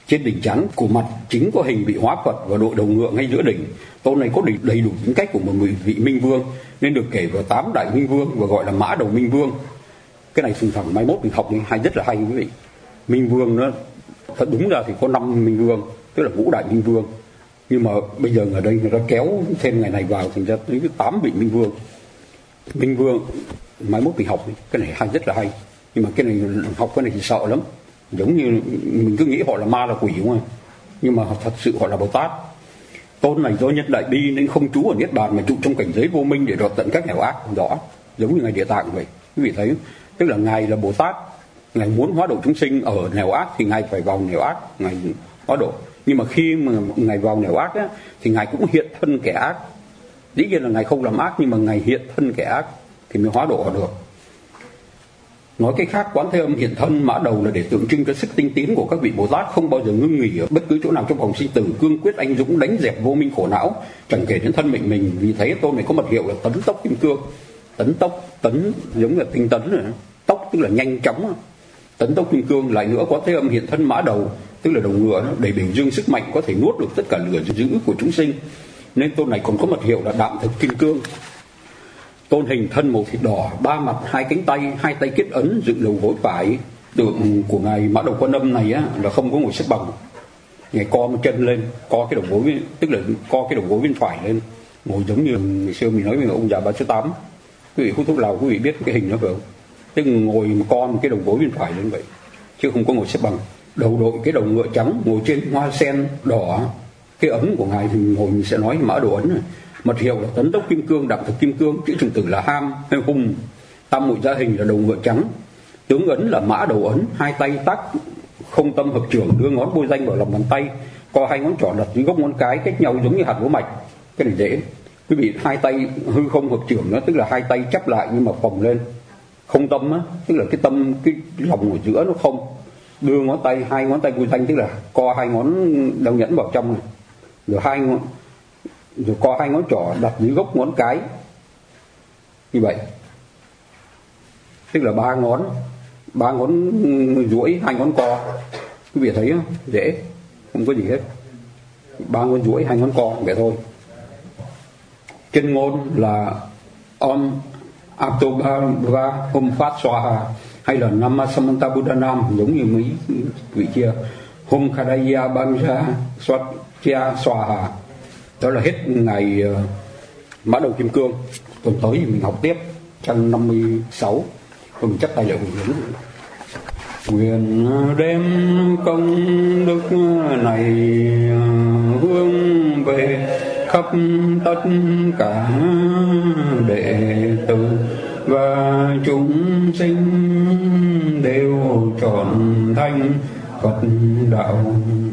Trên đỉnh chắn của mặt chính có hình bị hóa Phật và đội đầu ngựa ngay giữa đỉnh. Tôn này có đầy, đầy đủ tính cách của một người vị minh vương nên được kể vào tám đại minh vương và gọi là mã đầu minh vương. Cái này sùng thẳng mai mốt mình học hay rất là hay quý vị. Minh vương nó thật đúng ra thì có năm minh vương, tức là ngũ đại minh vương. Nhưng mà bây giờ ở đây người ta kéo thêm ngày này vào thành ra tới tám vị minh vương. Minh vương mai mốt mình học cái này hay rất là hay. Nhưng mà cái này học cái này thì sợ lắm. Giống như mình cứ nghĩ họ là ma là quỷ đúng không? Nhưng mà thật sự họ là Bồ Tát. Tôn này do nhân đại bi nên không trú ở niết bàn mà trụ trong cảnh giới vô minh để đoạt tận các nẻo ác. Rõ, giống như ngài Địa Tạng vậy. Quý vị thấy, tức là ngài là Bồ Tát, ngài muốn hóa độ chúng sinh ở nẻo ác thì ngài phải vào nẻo ác, ngài hóa độ. Nhưng mà khi mà ngài vào nẻo ác á, thì ngài cũng hiện thân kẻ ác. Dĩ nhiên là ngài không làm ác nhưng mà ngài hiện thân kẻ ác thì mới hóa độ họ được. Nói cách khác, Quán Thế Âm hiện thân mã đầu là để tượng trưng cho sức tinh tiến của các vị Bồ Tát không bao giờ ngưng nghỉ ở bất cứ chỗ nào trong vòng sinh tử, cương quyết anh dũng đánh dẹp vô minh khổ não, chẳng kể đến thân mệnh mình. Vì thế Tôn này có mật hiệu là Tấn Tốc Kim Cương. Tấn tốc, tấn giống như tinh tấn rồi, tốc tức là nhanh chóng. Tấn Tốc Kim Cương. Lại nữa, Quán Thế Âm hiện thân mã đầu tức là đầu ngựa để biểu dương sức mạnh có thể nuốt được tất cả lửa dữ của chúng sinh, nên Tôn này còn có mật hiệu là Đạm Thực Kim Cương. Tôn hình thân màu thịt đỏ, ba mặt, hai cánh tay, hai tay kết ấn, dựng đầu gối phải. Tượng của ngài mã đầu Quan Âm này á là không có ngồi xếp bằng, ngài co một chân lên, co cái đầu gối, tức là co cái đầu gối bên phải lên, ngồi giống như ngày xưa mình nói với ông già ba số tám. Quý vị hút thuốc lào quý vị biết cái hình đó phải không? Tức là ngồi mà co một cái đầu gối bên phải lên vậy, chứ không có ngồi xếp bằng. Đầu đội cái đầu ngựa trắng, ngồi trên hoa sen đỏ. Cái ấn của ngài thì ngồi mình sẽ nói mã đầu ấn này. Mật hiệu là Tấn Tốc Kim Cương, Đạm Thực Kim Cương. Chữ trùng tử là ham hay hùng. Tam muội gia hình là đầu ngựa trắng. Tướng ấn là mã đầu ấn, hai tay tác không tâm hợp trưởng, đưa ngón bôi danh vào lòng bàn tay, co hai ngón trỏ đặt dưới gốc ngón cái cách nhau giống như hạt lúa mạch. Cái này dễ. Quý vị, hai tay hư không hợp trưởng đó, tức là hai tay chắp lại nhưng mà phồng lên. Không tâm á, tức là cái tâm, cái lòng ở giữa nó không. Đưa ngón tay, hai ngón tay bôi danh tức là co hai ngón đeo nhẫn vào trong này. Rồi hai ngón rồi co hai ngón trỏ đặt dưới gốc ngón cái như vậy, tức là ba ngón ba ngón duỗi, hai ngón co. Quý vị thấy không? Dễ, không có gì hết. Ba ngón duỗi, hai ngón co vậy thôi. Chân ngôn là Om Aptobhava Om Phát Swaha hay là Nama Samanta Buddha Nam, giống như mấy vị kia. Om Khadaya Bamja Swatya Swaha. Đó là hết ngày uh, mã đầu Kim Cương. Tuần tới thì mình học tiếp trang năm mươi sáu. Rồi mình chắp tay lại hướng dẫn. Nguyện đem công đức này hướng về khắp tất cả đệ tử và chúng sinh đều trọn thành Phật đạo.